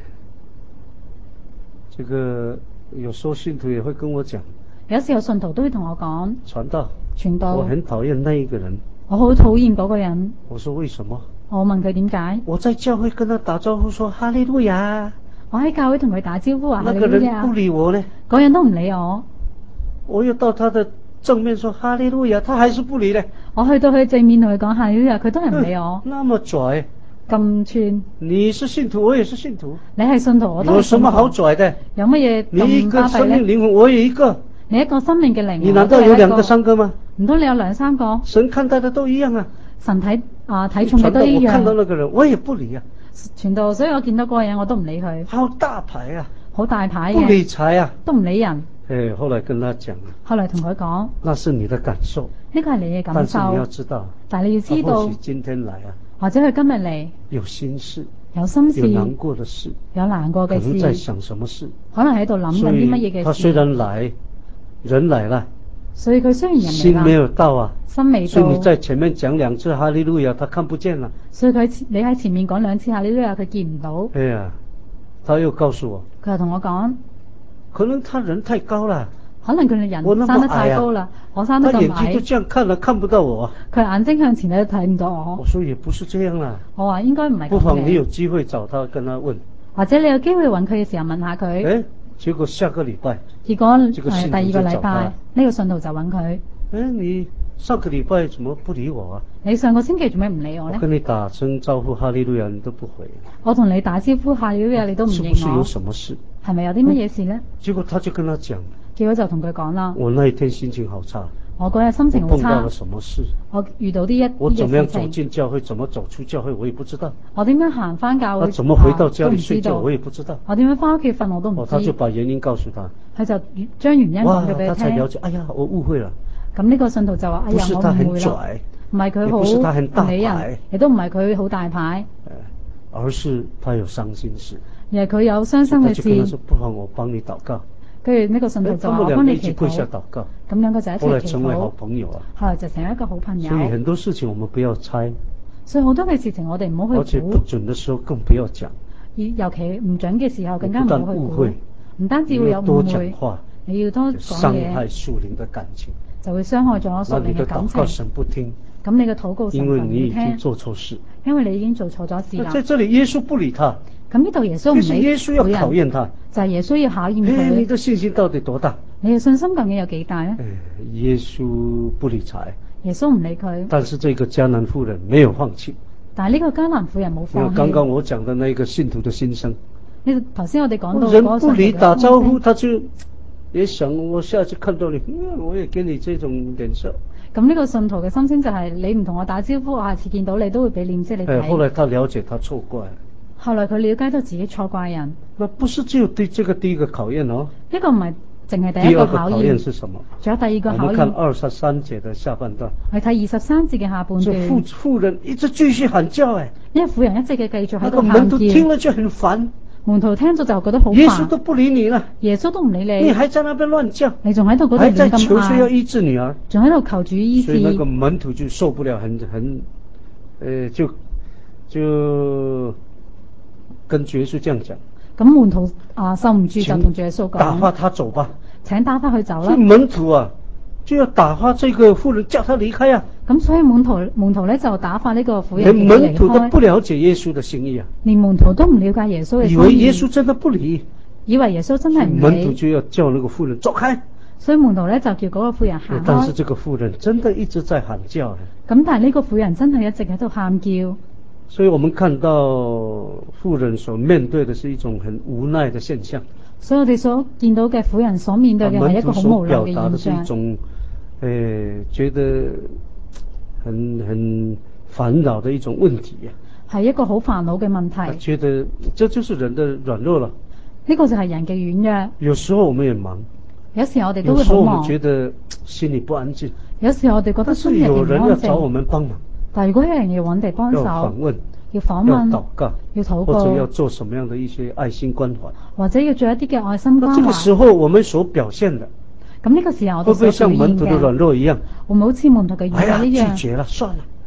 這個有時候信徒也會跟我講， 有時候信徒都會同我講， 傳道， 傳道， 我很討厭那一個人。 我好討厭嗰個人。 我說為什麼？ 我問佢點解？ 我在教會跟他打招呼說哈利路亞， 我喺教會同佢打招呼話哈利那個路亞， 人不理我呢， 嗰人都唔理我。 我又到他的正面說哈利路亞，他還是不理呢。 我去到佢正面同佢講哈利路亞，佢都係唔理我。 那麼拽， 咁串。 你是信徒，我也是信徒。 你係信徒，我都係信徒。 有什麼好拽的？ 有乜嘢你一咁個生巴閉咧？ 命靈魂，我有一個。 你一個生命嘅靈魂， 你難道有兩個三個嗎？ 唔通你有兩三個？ 神看待的都一樣啊。 神睇啊睇重嘅都一樣。 我看到那個人，我也不理啊。 傳道，所以我見到嗰個人我都唔理佢。 好大牌啊！ 好大牌嘅。 不理財啊！ 都唔理人。 誒，後來跟他講啊。 後來同佢講。 那是你的感受。 呢個係你嘅感受。 但是你要知道。 但係你要知道。 或許今天來啊。 或者佢今日嚟。 有心事。 有心事。 有難過的事。 有難過嘅事。 可能在想什麼事。 可能喺度諗緊啲乜嘢嘅事。 他雖然來，人來了。 所以佢雖然人嚟啦， 心沒有到啊， 心未到， 所以你在前面講兩次哈利路亞，他看不見了。 所以佢你喺前面講兩次哈利路亞，佢見唔到。 哎呀，他又告訴我， 佢又同我講， 可能他人太高了， 可能佢哋人生得太高啦，我生得咁矮， 他眼睛都這樣看了，看不到我。 佢眼睛向前咧都睇唔到我。 我說也不是這樣啦， 我話應該唔係咁嘅。 不妨你有機會找他跟他問， 或者你有機會揾佢嘅時候問下佢。 誒，結果下個禮拜， 結果誒第二個禮拜呢個信徒就揾佢。誒， 你上個禮拜怎麼不理我啊？ 你上個星期做咩唔理我呢？ 我跟你打聲招呼哈利路亞，你都不回。 我同你打招呼哈利路亞，你都唔應我。 是不是有什麼事？ 係咪有啲乜嘢事呢？ 結果他就跟他講。 結果就同佢講啦。 我那一天心情好差。 我嗰日心情好差。 我碰到了什麼事？ 我遇到啲一我怎麼樣走進教會，怎麼走出教會，我也不知道。 我點樣行翻教會？ 我怎麼回到家裏睡覺，我也不知道。 我點樣翻屋企瞓，我都唔知。 哦，他就把原因告訴他。 佢就將原因講咗俾佢聽。 哇，他才了解，哎呀，我誤會了。 咁呢個信徒就話：哎呀，我誤會啦。唔係佢好唔理人，亦都唔係佢好大牌。 而是他有傷心事。 而係佢有傷心嘅事。 他就跟他說：不妨我幫你禱告。 跟住呢個信徒就話：我幫你祈禱。咁兩個就一齊祈禱。 後來成為好朋友啊。 後來就成為一個好朋友。 所以很多事情我們不要猜。 所以好多嘅事情我哋唔好去估。 而且不準的時候更不要講。 尤其唔準嘅時候更加唔好去估。唔單止會有誤會，你要多講嘢。 傷害屬靈的感情。 就會傷害咗屬靈嘅感情。 那你的禱告神不聽。 咁你嘅禱告神唔聽。 因為你已經做錯事。 因為你已經做錯咗事啦。 在這裡耶穌不理他。 咁呢度耶穌唔理。其實耶穌要考驗他。 就係耶穌要考驗佢。 你的信心到底多大？ 你嘅信心究竟有幾大咧？ 耶穌不理財。 耶穌唔理佢。 但是這個迦南婦人沒有放棄。 但係呢個迦南婦人冇放棄。 剛剛我講的那個信徒的心聲。 呢頭先我哋講到人不理打招呼，他就也想我下次看到你，嗯，我也給你這種臉色。 咁呢個信徒嘅心聲就係你唔同我打招呼，我下次見到你都會俾臉色你睇。 後來他了解他錯怪。 後來佢了解到自己錯怪人。 那不是只有對這個第一個考驗哦。 呢個唔係淨係第一個考驗。 第二個考驗是什麼？ 仲有第二個考驗。 我們看二十三節的下半段。 係睇二十三節嘅下半段。 婦婦人一直繼續喊叫，誒， 因為婦人一直嘅繼續喺度喊叫。 那個門徒聽了就很煩。 門徒聽咗就覺得好煩。 耶穌都不理你啦。 耶穌都唔理你。 你還在那邊亂叫。 你仲喺度嗰度亂咁嗌。 還在求說要醫治女兒。 仲喺度求主醫治。 所以那個門徒就受不了，很很，呃，就就跟主耶穌這樣講。咁門徒啊受唔住就同主耶穌講。打發他走吧。 請打發佢走啦。 所以門徒啊就要打發這個婦人，叫他離開啊。咁所以門徒門徒咧就打發呢個婦人離開。 連門徒都不了解耶穌的心意啊。連門徒都唔了解耶穌嘅心意。以為耶穌真的不理。以為耶穌真係唔理。門徒就要叫那個婦人走開。所以門徒咧就叫嗰個婦人行開。但是這個婦人真的一直在喊叫。咁但係呢個婦人真係一直喺度喊叫。所以我們看到婦人所面對的是一種很無奈的現象。所以我哋所見到嘅婦人所面對嘅係一個好無奈嘅現象。門徒所表達的是一種，誒，覺得很很煩惱的一種問題啊。係一個好煩惱嘅問題。覺得這就是人的軟弱了。呢個就係人嘅軟弱。有時候我們也忙。有時候我哋都會好忙。有時候我們覺得心裏不安靜。有時候我哋覺得心裏唔安靜。但是有人要找我們幫忙。但如果有人要揾地幫手，要訪問，要訪問，要禱告，要禱告，或者要做什麼樣的一些愛心關懷，或者要做一啲嘅愛心關懷。這個時候我們所表現的，咁呢個時候我哋會唔會像門徒的軟弱一樣？會唔會好似門徒嘅軟弱一樣？哎呀，拒絕了，算了。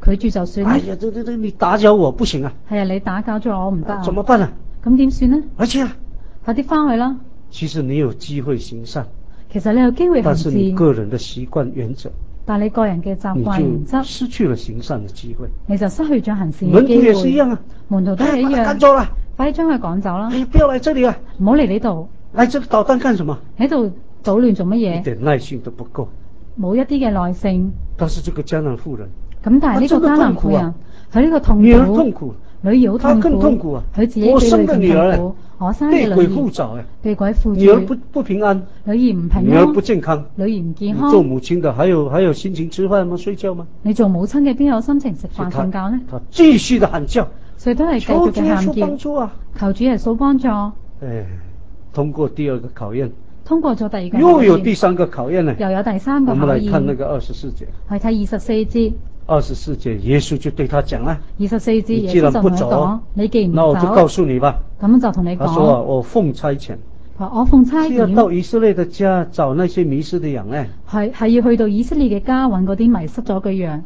拒絕就算啦。 哎呀，這這這你打擾我不行啊。 係啊，你打攪咗我唔得啊。 怎麼辦啊？ 咁點算呢？ 而且啊， 快啲翻去啦。 其實你有機會行善， 其實你有機會行善， 但是你個人的習慣原則， 但你個人嘅習慣原則， 失去了行善嘅機會， 你就失去咗行善嘅機會。 門徒也是一樣啊， 門徒都係一樣。 趕咗啦， 快啲將佢趕走啦！ 哎，不要來這裡啊， 唔好嚟呢度。 來這裡搗蛋幹什麼？ 喺度搗亂做乜嘢？ 一點耐性都不夠， 冇一啲嘅耐性。 但是這個迦南婦人， 咁但係呢個迦南婦人，佢呢個痛苦， 女兒痛苦， 女兒好痛苦， 她更痛苦啊！ 佢自己我生嘅女兒， 我生嘅女兒被鬼附着誒， 被鬼附着， 女兒不不平安， 女兒唔平安， 女兒不健康， 女兒唔健康。 做母親的還有還有心情吃飯嗎？睡覺嗎？ 你做母親嘅邊有心情食飯瞓覺呢？ 他繼續的喊叫， 所以都係繼續嘅喊叫，求主耶穌幫助啊！ 求主耶穌幫助。誒， 通過第二個考驗， 通過咗第二個， 又有第三個考驗呢？ 又有第三個考驗。 我們來看那個二十四節， 係睇二十四節。 二十四節，耶穌就對他講啦： 二十四節，耶穌就同佢講，你既然唔走， 那我就告訴你吧。 咁就同你講。 他說：我奉差遣， 我奉差遣， 要到以色列的家找那些迷失的羊呢。 係係要去到以色列嘅家揾嗰啲迷失咗嘅羊。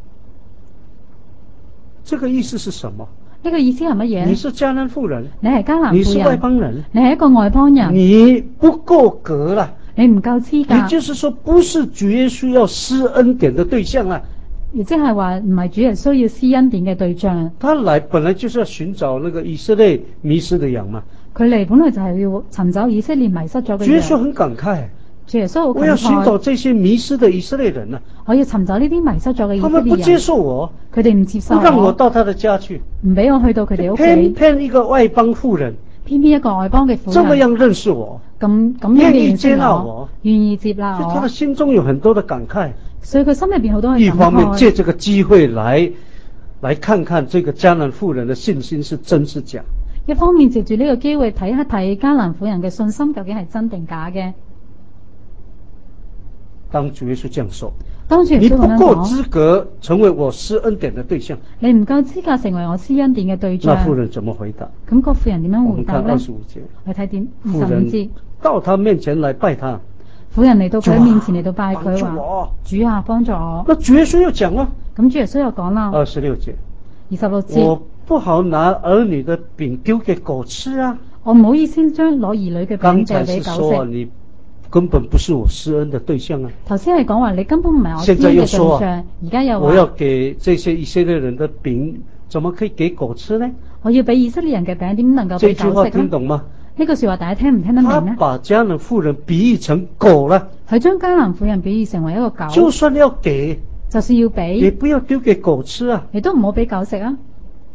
這個意思是什麼？ 呢個意思係乜嘢？ 你是迦南婦人， 你係迦南婦人， 你是外邦人， 你係一個外邦人， 你不夠格啦， 你唔夠資格。 也就是說，不是主耶穌要施恩典的對象啦。 亦即係話唔係主耶穌要施恩典嘅對象。 他來本來就是要尋找那個以色列迷失的羊嘛。 佢嚟本來就係要尋找以色列迷失咗嘅羊。 主耶穌很感慨， 主耶穌好感慨， 我要尋找這些迷失的以色列人啊！ 我要尋找呢啲迷失咗嘅以色列人。 他們不接受我， 佢哋唔接受我， 不讓我到他的家去， 唔俾我去到佢哋屋企。 偏偏一個外邦婦人， 偏偏一個外邦嘅婦人， 這麼樣認識我， 咁咁樣嘅認識我，願意接納我， 願意接納我。 他的心中有很多的感慨。 所以佢心裏邊好多嘅感慨。 一方面借這個機會來來看看這個迦南婦人的信心是真是假。 一方面借住呢個機會睇一睇迦南婦人嘅信心究竟係真定假嘅。 當主耶穌這樣說， 當主耶穌你不夠資格成為我施恩典的對象， 你唔夠資格成為我施恩典嘅對象。 那婦人怎麼回答？ 咁個婦人點樣回答呢？ 我們看二十五節， 我睇點二十五節， 到他面前來拜他。 婦人嚟到佢面前嚟到拜佢話：主啊，幫助我。 那主耶穌又講啦， 咁主耶穌又講啦。 二十六節， 二十六節， 我不好拿兒女的餅丟給狗吃啊！ 我唔好意思將攞兒女嘅餅掟俾狗食。 剛才是說你根本不是我施恩的對象啊！ 頭先係講話你根本唔係我施恩嘅對象，而家又話我要給這些以色列人的餅，怎麼可以給狗吃呢？ 我要俾以色列人嘅餅，點能夠俾狗食？這句話聽懂嗎？ 呢句說話大家聽唔聽得明呢？ 他把迦南婦人比喻成狗啦， 佢將迦南婦人比喻成為一個狗。 就算要給， 就是要俾， 也不要丟給狗吃啊！ 你都唔好俾狗食啊！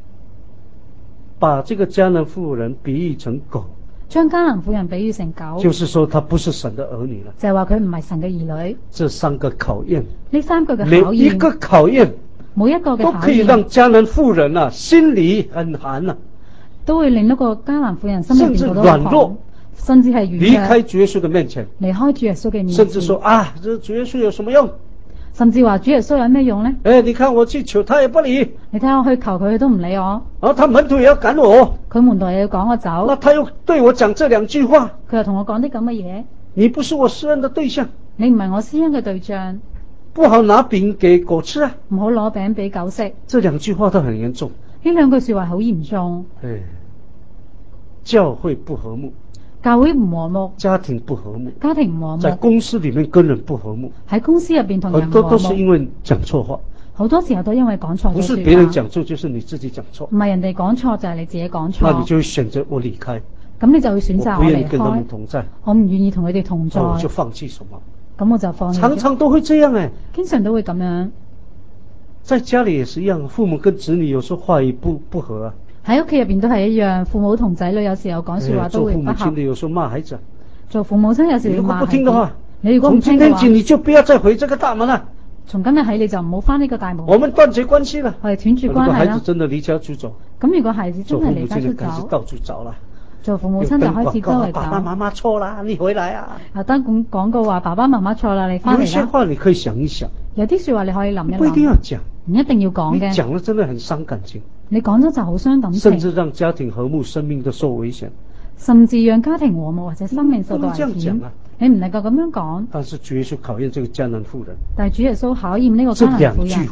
把這個迦南婦人比喻成狗， 將迦南婦人比喻成狗， 就是說他不是神的兒女了。 就係話佢唔係神嘅兒女。 這三個考驗， 呢三個嘅考驗， 每一個考驗， 每一個嘅考驗都可以讓迦南婦人啊心裏很寒啊， 都會令一個迦南婦人心裏邊覺得軟弱， 甚至係軟弱， 離開主耶穌的面前， 離開主耶穌嘅面前， 甚至說啊，這主耶穌有什麼用？ 甚至話主耶穌有咩用呢？ 誒，你看我去求他也不理， 你睇下我去求佢，佢都唔理我。 然後他門徒也要趕我， 佢門徒又要趕我走。 那他又對我講這兩句話， 佢又同我講啲咁嘅嘢。 你不是我施恩的對象， 你唔係我施恩嘅對象， 不好拿餅給狗吃啊！ 唔好攞餅俾狗食。 這兩句話都很嚴重。 呢兩句說話好嚴重。 誒，教會不和睦。 教會唔和睦， 家庭不和睦， 家庭唔和睦， 在公司裏面跟人不和睦， 喺公司入邊同人唔和睦， 很多都是因為講錯話， 好多時候都因為講錯咗。 不是別人講錯，就是你自己講錯。 唔係人哋講錯，就係你自己講錯。 那你就會選擇我離開， 咁你就會選擇我離開。 我不願意跟他們同在， 我唔願意同佢哋同在， 我就放棄什麼？ 咁我就放棄。 常常都會這樣誒， 經常都會咁樣。 在家裏也是一樣，父母跟子女有時候話語不不合啊。 喺屋企入邊都係一樣，父母同仔女有時候講說話都會不合。 做父母親的有時候罵孩子， 做父母親有時要罵孩子。 如果不聽的話， 你如果唔聽嘅話，從今天起你就不要再回這個大門啦。 從今日起你就唔好翻呢個大門。 我們斷絕關係啦。 我哋斷絕關係啦。 如果孩子真的離家出走， 咁如果孩子真係離家出走， 就到處找啦。 做父母親就開始周圍找。 爸爸媽媽錯啦，你回來啊！ 啊，當廣廣告話爸爸媽媽錯啦，你翻嚟啦。 有些話你可以想一想。 有啲說話你可以諗一諗。 不一定要講， 唔一定要講嘅。 你講了真的很傷感情。 你講咗就好傷感情。 甚至讓家庭和睦，生命都受危險。 甚至讓家庭和睦或者生命受到危險。 不能這樣講啊！ 你唔能夠咁樣講。 但是主耶穌考驗這個迦南婦人。 但係主耶穌考驗呢個迦南婦人。 這兩句話，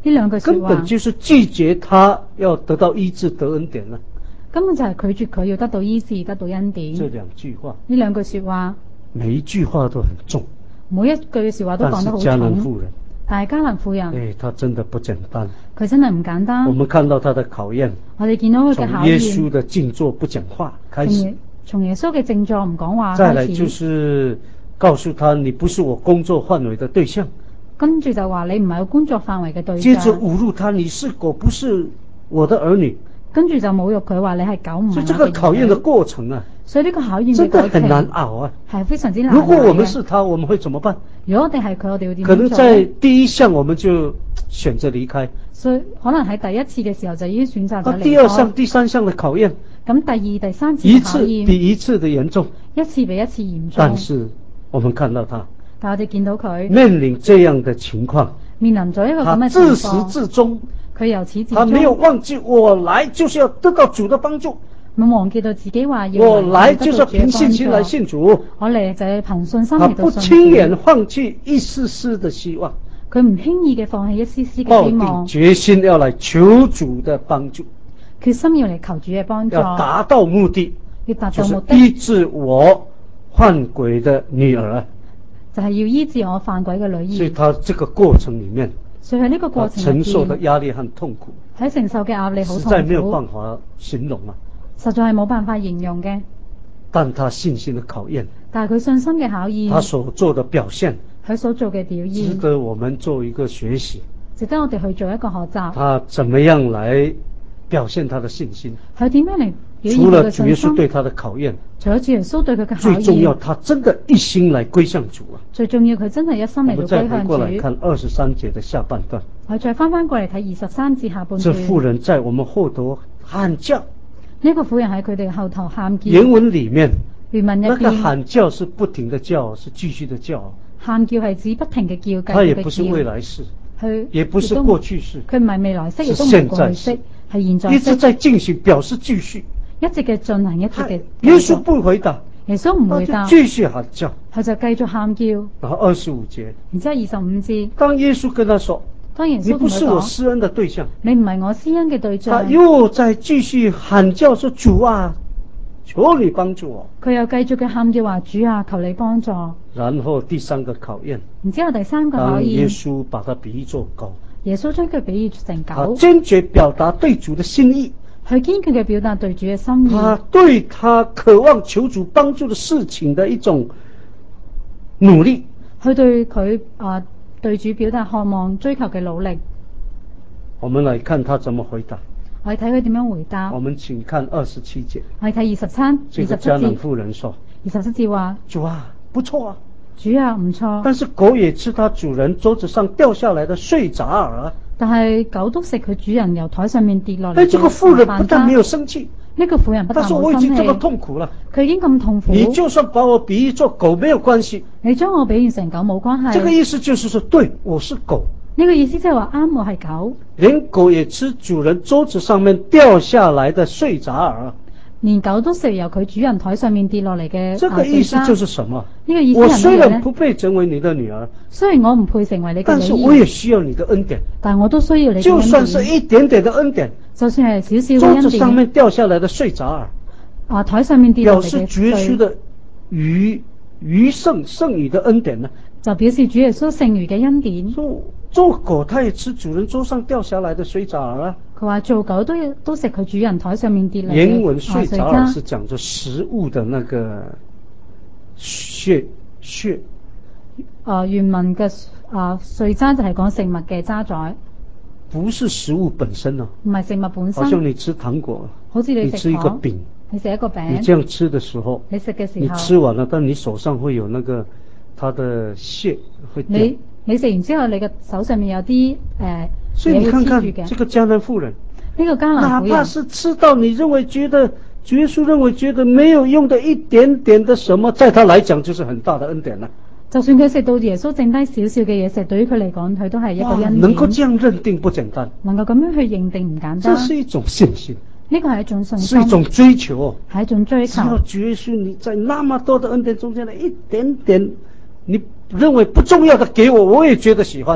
呢兩句說話根本就是拒絕他要得到醫治得恩典啦。 根本就係拒絕佢要得到醫治得到恩典。 這兩句話， 呢兩句說話， 每一句話都很重， 每一句說話都講得好重。 但是迦南婦人， 但係迦南婦人， 誒，他真的不簡單。 佢真係唔簡單。 我們看到他的考驗， 我哋見到佢嘅考驗。 從耶穌的靜坐不講話開始， 從耶穌嘅靜坐唔講話開始。 再來就是告訴他，你不是我工作範圍的對象。 跟住就話你唔係我工作範圍嘅對象。 接着侮辱他，你是狗，不是我的兒女。 跟住就侮辱佢話你係狗，唔係我嘅兒女。所以這個考驗的過程啊， 所以呢個考驗真的很難熬啊， 係非常之難。 如果我們是他，我們會怎麼辦？ 如果我哋係佢，我哋會點做？ 可能在第一項我們就選擇離開。 所以可能喺第一次嘅時候就已經選擇咗離開。 第二項、第三項的考驗， 咁第二、第三次嘅考驗， 一次比一次的嚴重， 一次比一次嚴重。 但是我們看到他， 但我哋見到佢面臨這樣的情況， 面臨咗一個咁嘅情況， 自始至終， 佢由始至終， 他沒有忘記我來就是要得到主的幫助。 冇忘記到自己話要我來就是要憑信心來信主， 我嚟就係憑信心嚟到信主。 他不輕言放棄一絲絲的希望， 佢唔輕易嘅放棄一絲絲嘅希望， 抱定決心要來求主的幫助， 決心要嚟求主嘅幫助， 要達到目的， 要達到目的， 醫治我犯鬼的女兒， 就係要醫治我犯鬼嘅女兒。 所以他這個過程裏面， 所以喺呢個過程承受的壓力和痛苦， 喺承受嘅壓力好痛苦， 實在沒有辦法形容啊， 實在係冇辦法形容嘅。 但他信心的考驗， 但係佢信心嘅考驗， 他所做的表現， 佢所做嘅表現， 值得我們做一個學習， 值得我哋去做一個學習。 他怎麼樣來表現他的信心？ 佢點樣嚟表現佢嘅信心？ 除了主耶穌對他的考驗， 除咗主耶穌對佢嘅考驗， 最重要，他真的一心來歸向主啊！ 最重要，佢真係一心嚟到歸向主。我們再回過來看二十三節的下半段， 我再翻翻過嚟睇二十三節下半段。 這婦人在我們後頭喊叫， 呢個婦人喺佢哋後頭喊叫。 原文裏面， 原文入邊， 那個喊叫是不停的叫，是繼續的叫。喊叫係指不停嘅叫，繼續嘅叫。 它也不是未來式，也不是過去式， 佢唔係未來式，亦都唔係過去式，係現在式。 一直在進行，表示繼續。 一直嘅進行，一直嘅。 耶穌不回答， 耶穌唔回答， 繼續喊叫， 佢就繼續喊叫。 然後二十五節， 然之後二十五節， 當耶穌跟他說， 當耶穌你不是我施恩的對象， 你唔係我施恩嘅對象， 他又在繼續喊叫說，主啊，求你幫助我。 佢又繼續嘅喊叫話，主啊，求你幫助。 然後第三個考驗， 然之後第三個考驗， 當耶穌把他比喻作狗， 耶穌將佢比喻成狗， 堅決表達對主的心意。 佢堅決嘅表達對主嘅心意， 他對他渴望求主幫助的事情的一種努力， 佢對佢啊、呃、對主表達渴望追求嘅努力。 我們來看他怎麼回答。 我哋睇佢點樣回答。 我們請看二十七節。 我哋睇二十三、二十七節。 迦南婦人說： 二十七節話， 主啊，不錯啊， 主啊，唔錯。 但是狗也吃它主人桌子上掉下來的碎渣兒。 但係狗都食佢主人由台上面跌落嚟。 哎，這個婦人不但沒有生氣， 呢個婦人不但冇生氣， 但是我已經這麼痛苦了， 佢已經咁痛苦。 你就算把我比喻做狗沒有關係， 你將我比喻成狗冇關係。 這個意思就是說，對，我是狗。 呢個意思即係話啱，我係狗。 連狗也吃主人桌子上面掉下來的碎渣兒。連狗都食由佢主人台上面跌落嚟嘅。 這個意思就是什麼？ 呢個意思我雖然不配成為你的女兒， 雖然我唔配成為你嘅女兒， 但是我也需要你的恩典。 但我都需要你嘅恩典。 就算是一點點的恩典， 就算係少少嘅恩典。 桌子上面掉下來的碎渣兒， 啊，台上面跌落嚟嘅表示耶穌的餘餘剩剩餘的恩典呢？ 就表示主耶穌剩餘嘅恩典。 做做狗，它也吃主人桌上掉下來的碎渣兒啊。 佢話做狗都都食佢主人台上面跌落嚟嘅原文碎渣兒是講着食物的那個屑屑。 啊、呃，原文嘅啊碎渣就係講食物嘅渣滓， 不是食物本身啊。 唔係食物本身。 好像你吃糖果， 好似你食你吃一個餅， 你食一個餅， 你這樣吃的時候， 你食嘅時候， 你吃完了，但你手上會有那個它的屑會掉。 你你食完之後，你嘅手上面有啲誒。呃所以你看看這個迦南婦人， 呢個迦南婦人， 哪怕是吃到你認為覺得主耶穌認為覺得沒有用的一點點的什麼，在他來講就是很大的恩典啦。 就算佢食到耶穌剩低少少嘅嘢食，對於佢嚟講，佢都係一個恩典。 能夠這樣認定不簡單， 能夠咁樣去認定唔簡單。 這是一種信心， 呢個係一種信心， 是一種追求， 係一種追求。 只要主耶穌你在那麼多的恩典中間的一點點，你認為不重要的給我，我也覺得喜歡了。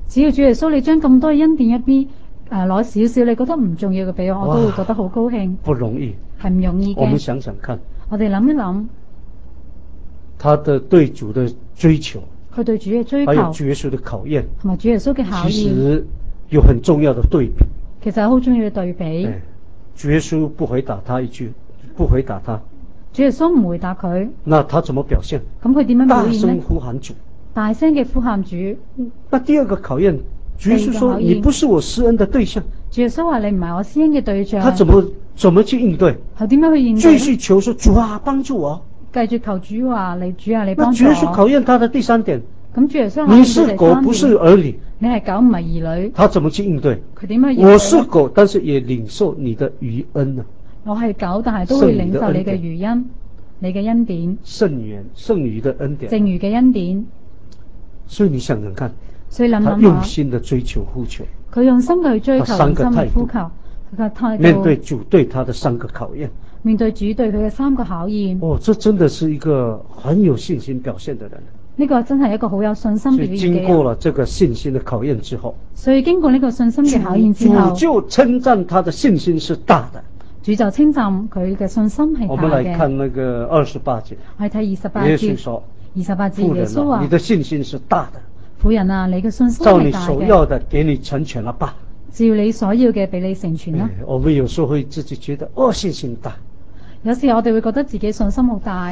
只要主耶穌你將咁多恩典一邊誒攞少少，你覺得唔重要嘅俾我，我都會覺得好高興。 不容易， 係唔容易嘅。 我們想想看， 我哋諗一諗， 他的對主的追求， 佢對主嘅追求， 還有主耶穌的考驗， 同埋主耶穌嘅考驗， 其實有很重要的對比。 其實好重要嘅對比。 主耶穌不回答他一句，不回答他。 主耶穌唔回答佢， 那他怎麼表現？ 咁佢點樣表現呢？ 大聲呼喊主， 大聲嘅呼喊主。 那第二個考驗，主耶穌說：你不是我施恩的對象。 主耶穌話：你唔係我施恩嘅對象。 他怎麼怎麼去應對？ 佢點樣去應對？ 繼續求說：主啊，幫助我。 繼續求主話：你主啊，你幫助我。 那主耶穌考驗他的第三點。 咁主耶穌你是狗，不是兒女。 你係狗唔係兒女。 他怎麼去應對？ 佢點樣應對？ 我是狗，但是也領受你的餘恩啊。我係狗，但係都會領受你嘅餘恩，你嘅恩典。 剩餘剩餘的恩典。 剩餘嘅恩典。 所以你想想看， 所以諗諗下， 他用心的追求呼求， 佢用心去追求，用心去呼求，佢嘅態度。 面對主對他的三個考驗。面對主對佢嘅三個考驗。 哦，這真的是一個很有信心表現的人。 呢個真係一個好有信心表現嘅人。 經過了這個信心的考驗之後， 所以經過呢個信心嘅考驗之後， 主就稱讚他的信心是大的。 主就稱讚佢嘅信心係大嘅。 我們來看那個二十八節。 我哋睇二十八節。 耶穌說： 二十八節耶穌話： 你的信心是大的。 婦人啊，你嘅信心係大嘅。 照你所要的，給你成全了吧。 照你所要嘅，俾你成全啦。 我們有時候會自己覺得，哦，信心大。 有時我哋會覺得自己信心好大。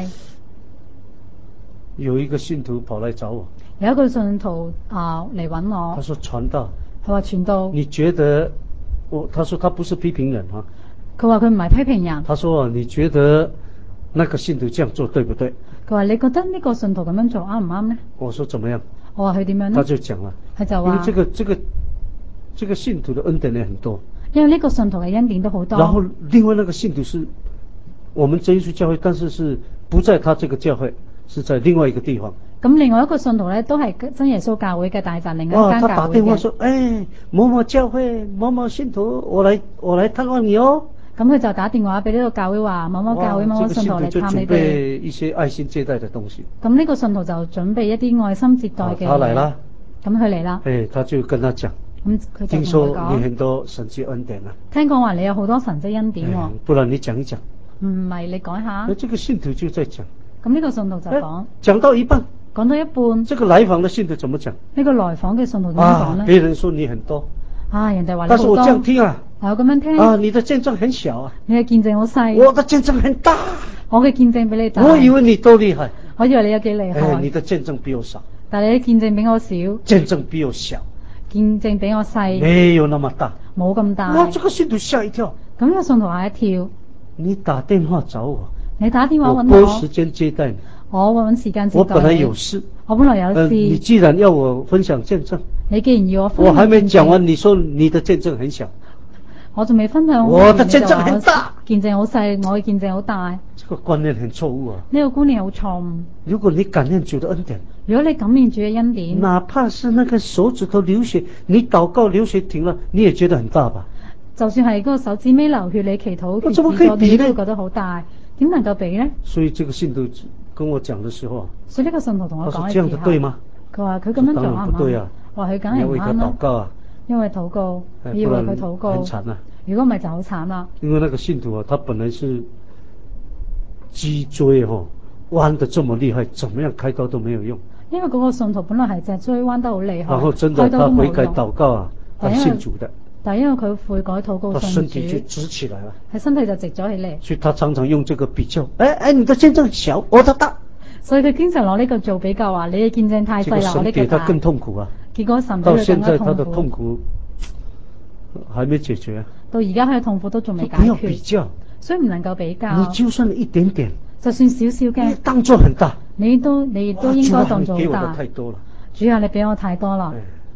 有一個信徒跑來找我， 有一個信徒啊嚟揾我， 他說傳道， 佢話傳道， 你覺得我？他說他不是批評人啊， 佢話佢唔係批評人， 他說你覺得那個信徒這樣做對不對？ 佢話你覺得呢個信徒咁樣做啱唔啱呢？ 我說怎麼樣？ 我話佢點樣呢？ 他就講啦， 佢就話， 因為這個這個這個信徒的恩典也很多， 因為呢個信徒嘅恩典都好多， 然後另外那個信徒是我們真耶穌教會，但是是不在他這個教會，是在另外一個地方。 咁另外一個信徒咧都係真耶穌教會嘅大站，另一間教會嘅。 他打電話說：誒，某某教會某某信徒，我來我來探望你哦。 咁佢就打電話俾呢個教會話：某某教會某某信徒嚟探你哋。準備一些愛心接待嘅東西。 咁呢個信徒就準備一啲愛心接待嘅。 他嚟啦。 咁佢嚟啦。 誒，他就跟他講。咁佢就聽說你很多神蹟恩典啊。 聽講話你有好多神蹟恩典喎。 不然你講一講。 唔係你講下。 那這個信徒就在講。 咁呢個信徒就講。 講到一半。 講到一半， 這個來訪的信徒怎麼講？ 呢個來訪嘅信徒點講呢？ 別人說你很多， 啊，人哋話你好多。 但是我這樣聽啊， 我咁樣聽啊，你的見證很小啊， 你嘅見證好細， 我的見證很大， 我嘅見證比你大。 我以為你多厲害， 我以為你有幾厲害， 哎，你的見證比我少， 但係你嘅見證比我少， 見證比我小， 見證比我細， 沒有那麼大， 冇咁大。 哇，這個信徒嚇一跳， 咁呢個信徒嚇一跳， 你打電話找我， 你打電話揾我， 我撥時間接待你。 我揾時間接待你。 我本來有事， 我本來有事。呃、 你既然要我分享見證， 你既然要我分享， 我還沒講完，你說你的見證很小， 我仲未分享。 我的見證很大， 見證好細，我嘅見證好大。 這個觀念很錯誤啊！ 呢個觀念好錯誤。 如果你感念主的恩典， 如果你感念主嘅恩典， 哪怕是那個手指頭流血，你禱告流血停了，你也覺得很大吧？ 就算係嗰個手指尾流血，你祈禱血止咗，你都會覺得好大。點能夠比呢？ 所以這個信徒跟我講的時候， 所以呢個信徒同我講嘅時候， 這樣的對嗎？ 佢話佢咁樣做啱唔啱？話佢梗係唔啱啦。因為禱告，你要為佢禱告。 很慘啊！ 如果唔係就好慘啦。 因為那個信徒啊，他本來是脊椎哦彎得這麼厲害，怎麼樣開刀都沒有用。因為嗰個信徒本來係脊椎彎得好厲害， 然後真的他悔改禱告啊，他信主的。但因為佢悔改禱告信主，他身體就直起來了， 佢身體就直咗起嚟。 所以他常常用這個比較，哎哎，你的見證小，我的大。所以佢經常攞呢個做比較話，你嘅見證太細啦，我呢個大。結果神給他更痛苦啊！結果神俾佢更加痛苦。到現在他的痛苦還沒解決。到而家佢嘅痛苦都仲未解決。不要比較，所以唔能夠比較。你就算一點點，就算少少嘅，當作很大，你都你都應該當作好大。主啊，你給我的太多了。主啊，你俾我太多啦。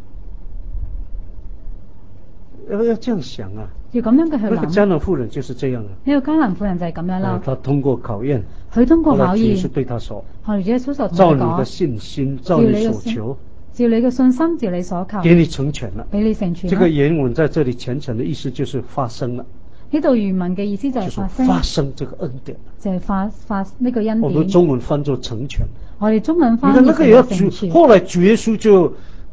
要要這樣想啊！要咁樣嘅去諗。那個迦南婦人就是這樣啊。呢個迦南婦人就係咁樣啦。他通過考驗，佢通過考驗。主耶穌對他說：主耶穌所照你嘅信心，照你所求，照你嘅信心，照你所求，給你成全了，俾你成全。這個原文在這裏虔誠的意思就是發生了。呢度原文嘅意思就係發生。發生這個恩典。就係發發呢個恩典。我們中文翻作成全。我哋中文翻譯成成全。後來主耶穌就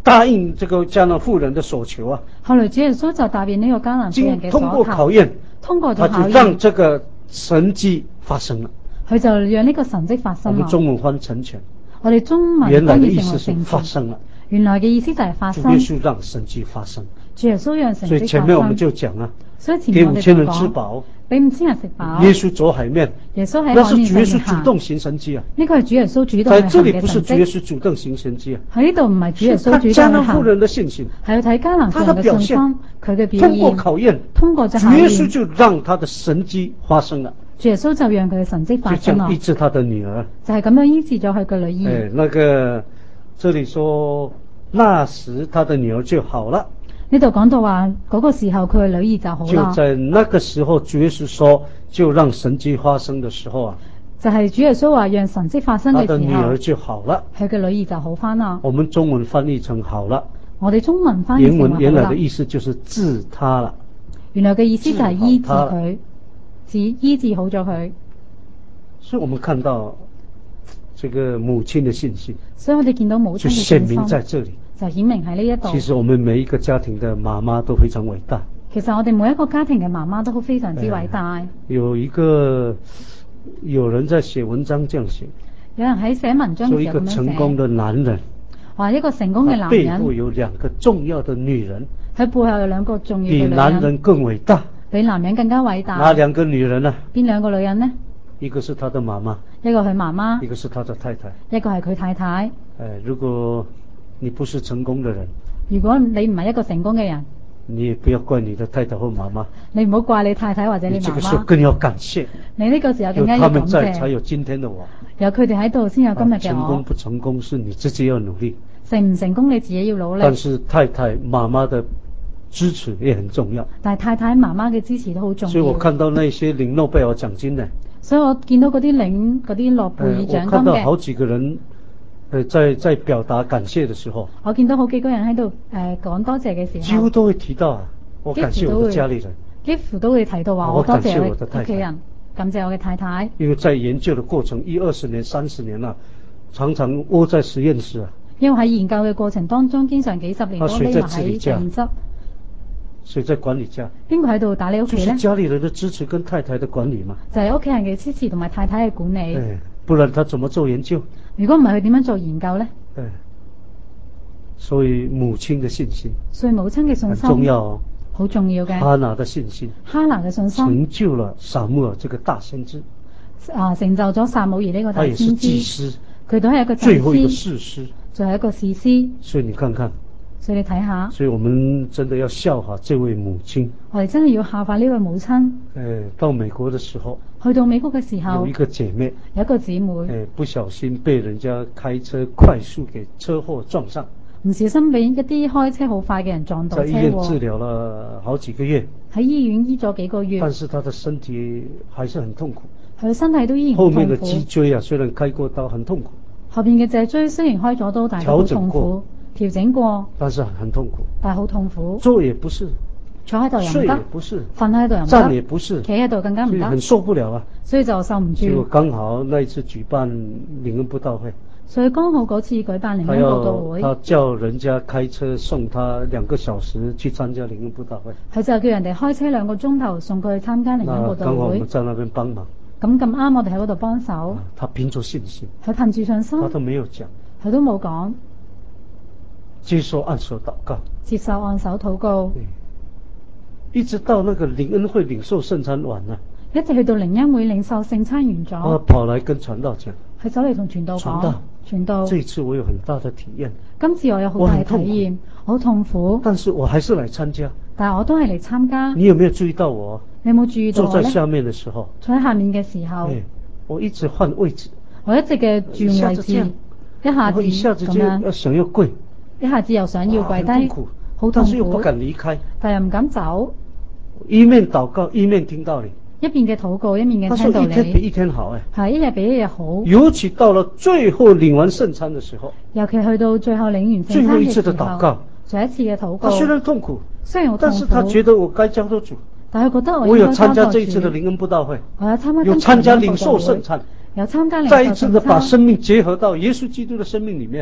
答應這個迦南婦人的所求啊。 後來主耶穌就答應呢個迦南婦人嘅所求， 通過考驗， 通過咗考驗， 他就讓這個神蹟發生了。 佢就讓呢個神蹟發生了。 我們中文翻成全， 我哋中文原來的意思是發生了。 原來嘅意思就係發生。 主耶穌讓神蹟發生。 主耶穌讓神蹟發生。 所以前面我們就講啊， 所以前面我哋講， 給五千人吃飽， 俾五千人食飽。 耶穌走海面， 耶穌喺海面那是主耶穌主動行神蹟啊。 呢個係主耶穌主動行嘅神蹟。 在這裡不是主耶穌主動行神蹟啊。 喺呢度唔係主耶穌主動行。 迦南婦人的信心， 係要睇迦南婦人嘅信心，佢嘅表現。 通過考驗， 通過咗考驗， 主耶穌就讓他的神蹟發生了。 主耶穌就讓佢嘅神蹟發生啦。 就醫治他的女兒， 就係咁樣醫治咗佢嘅女兒。 誒，那個這裡說那時他的女兒就好了。 呢度講到話嗰個時候佢嘅女兒就好啦。 就在那個時候，主耶穌說就讓神蹟發生的時候啊， 就係主耶穌話讓神蹟發生嘅時候， 他的女兒就好了， 佢嘅女兒就好翻啦。 我們中文翻譯成好了， 我哋中文翻譯成好了。 原文原來的意思就是治他了， 原來嘅意思就係醫治佢，治醫治好咗佢。 所以我們看到這個母親的信心， 所以我哋見到母親嘅信心就顯明在這裡， 就顯明喺呢一度。 其實我們每一個家庭的媽媽都非常偉大。 其實我哋每一個家庭嘅媽媽都非常之偉大。呃、 有一個有人在寫文章這樣寫， 有人喺寫文章嘅時候咁樣寫。做一個成功的男人， 話一個成功嘅男人， 背後有兩個重要的女人， 喺背後有兩個重要嘅女人， 比男人更偉大， 比男人更加偉大。 哪兩個女人呢？ 邊兩個女人呢？ 一個是他的媽媽， 一個係媽媽， 一個是他的太太， 一個係佢太太。 呃，如果你不是成功的人， 如果你唔係一個成功嘅人， 你也不要怪你的太太或媽媽， 你唔好怪你太太或者你媽媽。 你這個時候更要感謝， 你呢個時候更加要感謝。 有他們在才有今天的我， 有佢哋喺度先有今日嘅我。 成功不成功是你自己要努力， 成唔成功你自己要努力。 但是太太媽媽的支持也很重要， 但係太太媽媽嘅支持都好重要。 所以我看到那些領諾貝爾獎金的， 所以我見到嗰啲領嗰啲諾貝爾獎金嘅、呃， 我看到好幾個人，呃，在在表達感謝的時候， 我見到好幾個人喺度誒講多謝嘅時候， 幾乎都會提到啊，我感謝我的家裡人， 幾乎都會提到話我多謝我的屋企人，感謝我嘅太太。 因為在研究的過程一二十年、三十年啦，常常窩在實驗室啊。因為喺研究嘅過程當中，經常幾十年都匿埋喺實驗室。 誰在管理家？ 邊個喺度打理屋企咧？ 就是家裡人的支持跟太太的管理嘛。就係屋企人嘅支持同埋太太嘅管理。哎，不然他怎麼做研究？如果唔係佢點樣做研究咧？哎，所以母親嘅信心。所以母親嘅信心很重要哦，好重要嘅。哈拿的信心。哈拿嘅信心成就了撒母耳這個大先知。啊，成就咗撒母耳呢個大先知。他也是祭司。佢都係一個祭司。最後一個士師。最後一個士師。所以你看看。所以你睇下，所以我們真的要效法這位母親。我哋真係要效法呢位母親。誒，到美國的時候，去到美國嘅時候，有一個姐妹，有一個姊妹，誒，不小心被人家開車快速給車禍撞上，唔小心俾一啲開車好快嘅人撞到車禍。在醫院治療了好幾個月，喺醫院醫咗幾個月，但是他的身體還是很痛苦。佢身體都依然痛苦。後面的脊椎啊，雖然開過刀，很痛苦。後邊嘅脊椎雖然開咗刀，但係好痛苦。調整過，但是很痛苦，但係好痛苦。坐也不是，坐喺度又唔得，睡也不是，瞓喺度又唔得，站也不是，企喺度更加唔得，所以很受不了啊。所以就受唔住。結果剛好那一次舉辦靈恩佈道會，所以剛好嗰次舉辦靈恩佈道會，他叫人家開車送他兩個小時去參加靈恩佈道會。佢就叫人哋開車兩個鐘頭送佢去參加靈恩佈道會。剛好我們在那邊幫忙。咁咁啱我哋喺嗰度幫手。他憑着信心，佢憑住信心，他都沒有講，佢都冇講。接受按手禱告，接受按手禱告，一直到那個靈恩會領受聖餐完啊，一直去到靈恩會領受聖餐完咗，我跑來跟傳道講，佢走嚟同傳道講，傳道，傳道，這一次我有很大的體驗，今次我有好大嘅體驗，我好痛苦，但是我還是嚟參加，但係我都係嚟參加。你有沒有注意到我？你有冇注意到我？坐在下面嘅時候，坐喺下面嘅時候，我一直換位置，我一直嘅轉位置，一下子，一下子就要想要跪。一下子又想要跪低，好痛苦，好痛苦，但是又不敢離開，但又唔敢走。一面禱告，一面聽道理。一邊嘅禱告，一面嘅聽道理。一天比一天好誒，係一日比一日好。尤其到了最後領完聖餐嘅時候，尤其去到最後領完聖餐嘅時候，最後一次嘅禱告，最後一次嘅禱告。他雖然痛苦，雖然我痛苦，但是他覺得我該交託主。但係覺得我我有參加這一次的靈恩佈道會，我有參加，有參加領受聖餐，有參加領受聖餐，再一次的把生命結合到耶穌基督的生命裏面。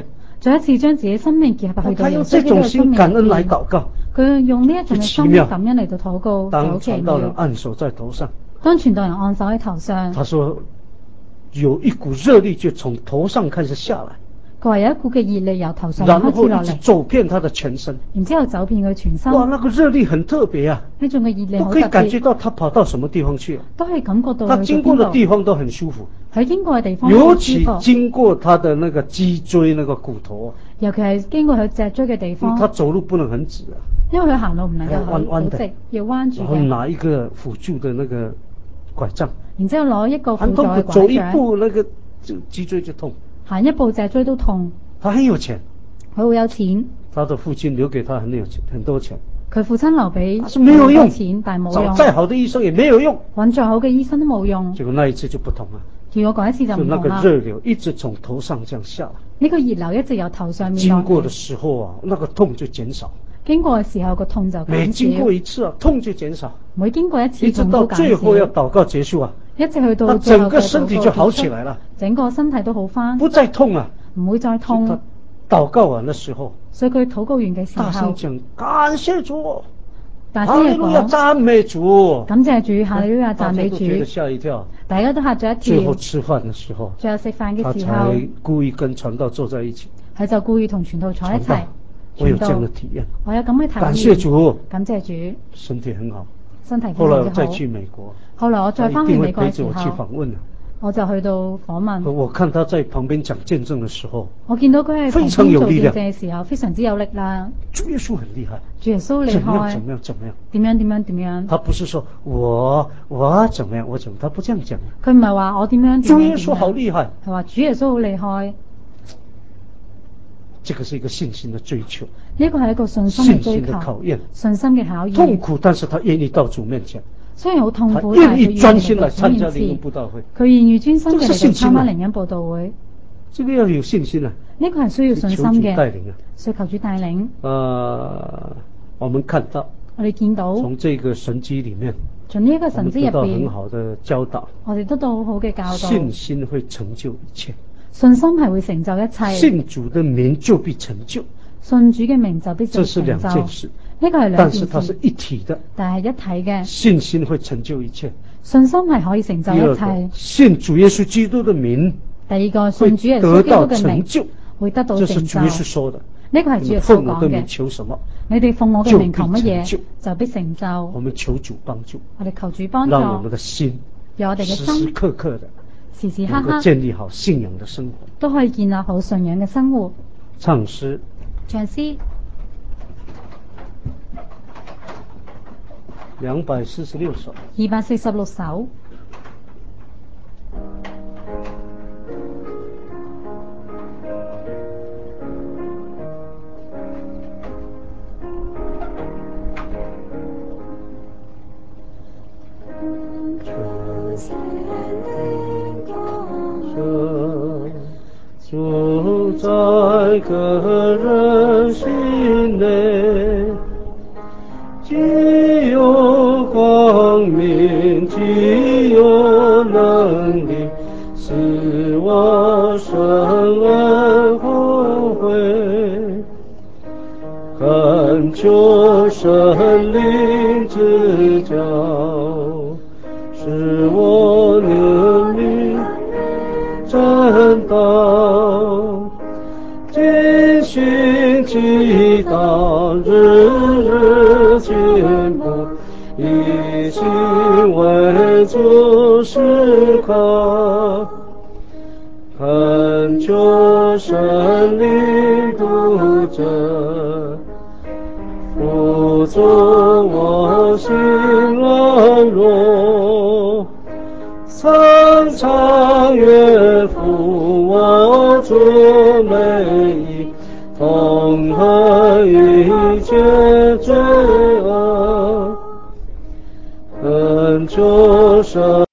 再一次將自己生命結合去到耶穌基督嘅生命感恩來禱告， 佢用呢一種嘅心感恩嚟到禱告。 當傳道人按手在頭上， 當傳道人按手喺頭上， 他說有一股熱力就從頭上開始下來。 佢話有一股嘅熱力由頭上開始落嚟， 走遍他的全身， 然之後走遍佢全身。 哇，那個熱力很特別啊！ 呢種嘅熱力好特別， 都可以感覺到他跑到什麼地方去， 都可以感覺到他經過的地方都很舒服。 佢經過嘅地方， 尤其經過他的那個脊椎那個骨頭， 尤其係經過佢脊椎嘅地方。 他走路不能很直啊， 因為佢行路唔能夠彎彎的， 要彎住嘅。 然後拿一個輔助的那個拐杖， 然之後攞一個輔助嘅拐杖， 走一步那個就脊椎就痛， 行一步脊椎都痛。 他很有錢， 佢好有錢。 他的父親留給他很有錢，很多錢。 佢父親留俾是沒有用， 錢但係冇用。 找再好的醫生也沒有用， 揾再好嘅醫生都冇用。 結果那一次就不同了。 結果嗰一次就唔同啦。 就那個熱流一直從頭上這樣下來。 呢個熱流一直由頭上面經過的時候啊，那個痛就減少。 經過嘅時候個痛就減少。 每經過一次啊，痛就減少。 每經過一次一直到最後要禱告結束啊， 一直去到整個身體就好起來了， 整個身體都好返， 不再痛啊， 唔會再痛。 禱告完的時候， 所以佢禱告完嘅時候， 大聲講感謝主， 大聲嘅講讚美主， 感謝主，哈利路亞讚美主。 大家都覺得嚇一跳， 大家都嚇咗一跳。 最後吃飯的時候， 最後食飯嘅時候， 他才故意跟傳道坐在一起， 佢就故意同傳道坐一齊。 我有這樣的體驗， 我有咁嘅體驗。 感謝主， 感謝主， 身體很好， 身體後來我再去美國， 後來我再翻去美國嘅時候， 我去訪問了。 我就去到訪問。 我看他在旁邊講見證的時候， 我見到佢喺旁邊做見證嘅時候，非常之有力量。 主耶穌很厲害， 主耶穌厲害， 怎麼樣怎麼樣？ 點樣點樣點樣？ 他不是說我我怎麼樣我怎麼樣，他不這樣講。 佢唔係話我點樣。 主耶穌好厲害， 係話主耶穌好厲害。 這個是一個信心的追求， 呢個係一個信心嘅追求， 信心的考驗， 信心嘅考驗。 痛苦，但是他願意到主面前。 雖然好痛苦， 他願意專心來參加靈恩佈道會。 佢願意專心嘅嚟參加靈恩佈道會。 這個要有信心啊！ 呢個係需要信心嘅。 帶領啊！ 所以求主帶領。 呃，我們看到， 我哋見到從這個神蹟裏面， 從呢一個神蹟入邊， 得到很好的教導。 我哋得到好好嘅教導。 信心會成就一切。 信心係會成就一切。 信主的名就必成就。 信主嘅名就必成就。 這是兩件事。 呢個係兩件事。 但是它是一體的。 但係一體嘅。 信心會成就一切。 信心係可以成就一切。 信主耶穌基督的名。 第二個信主耶穌基督嘅名會得到成就。 這是主耶穌說的。 呢個係主耶穌講嘅。 奉我的名求什麼？ 你哋奉我嘅名求乜嘢就必成就。 我們求主幫助。 我哋求主幫助。 讓我們的心。 讓我哋嘅心。 時時刻刻的。 時時刻刻建立好信仰的生活， 都可以建立好信仰嘅生活。 唱詩， 唱詩， 兩百四十六首， 二百四十六首。 住在個人心內，既有光明，既有能力，使我生而後悔，懇求聖靈指教，使我能力真道，盡心祈禱，日日進步，一心為主事靠，懇求聖靈督者，輔助我心軟弱，常常願負我主美意，痛恨一切罪惡，懇求神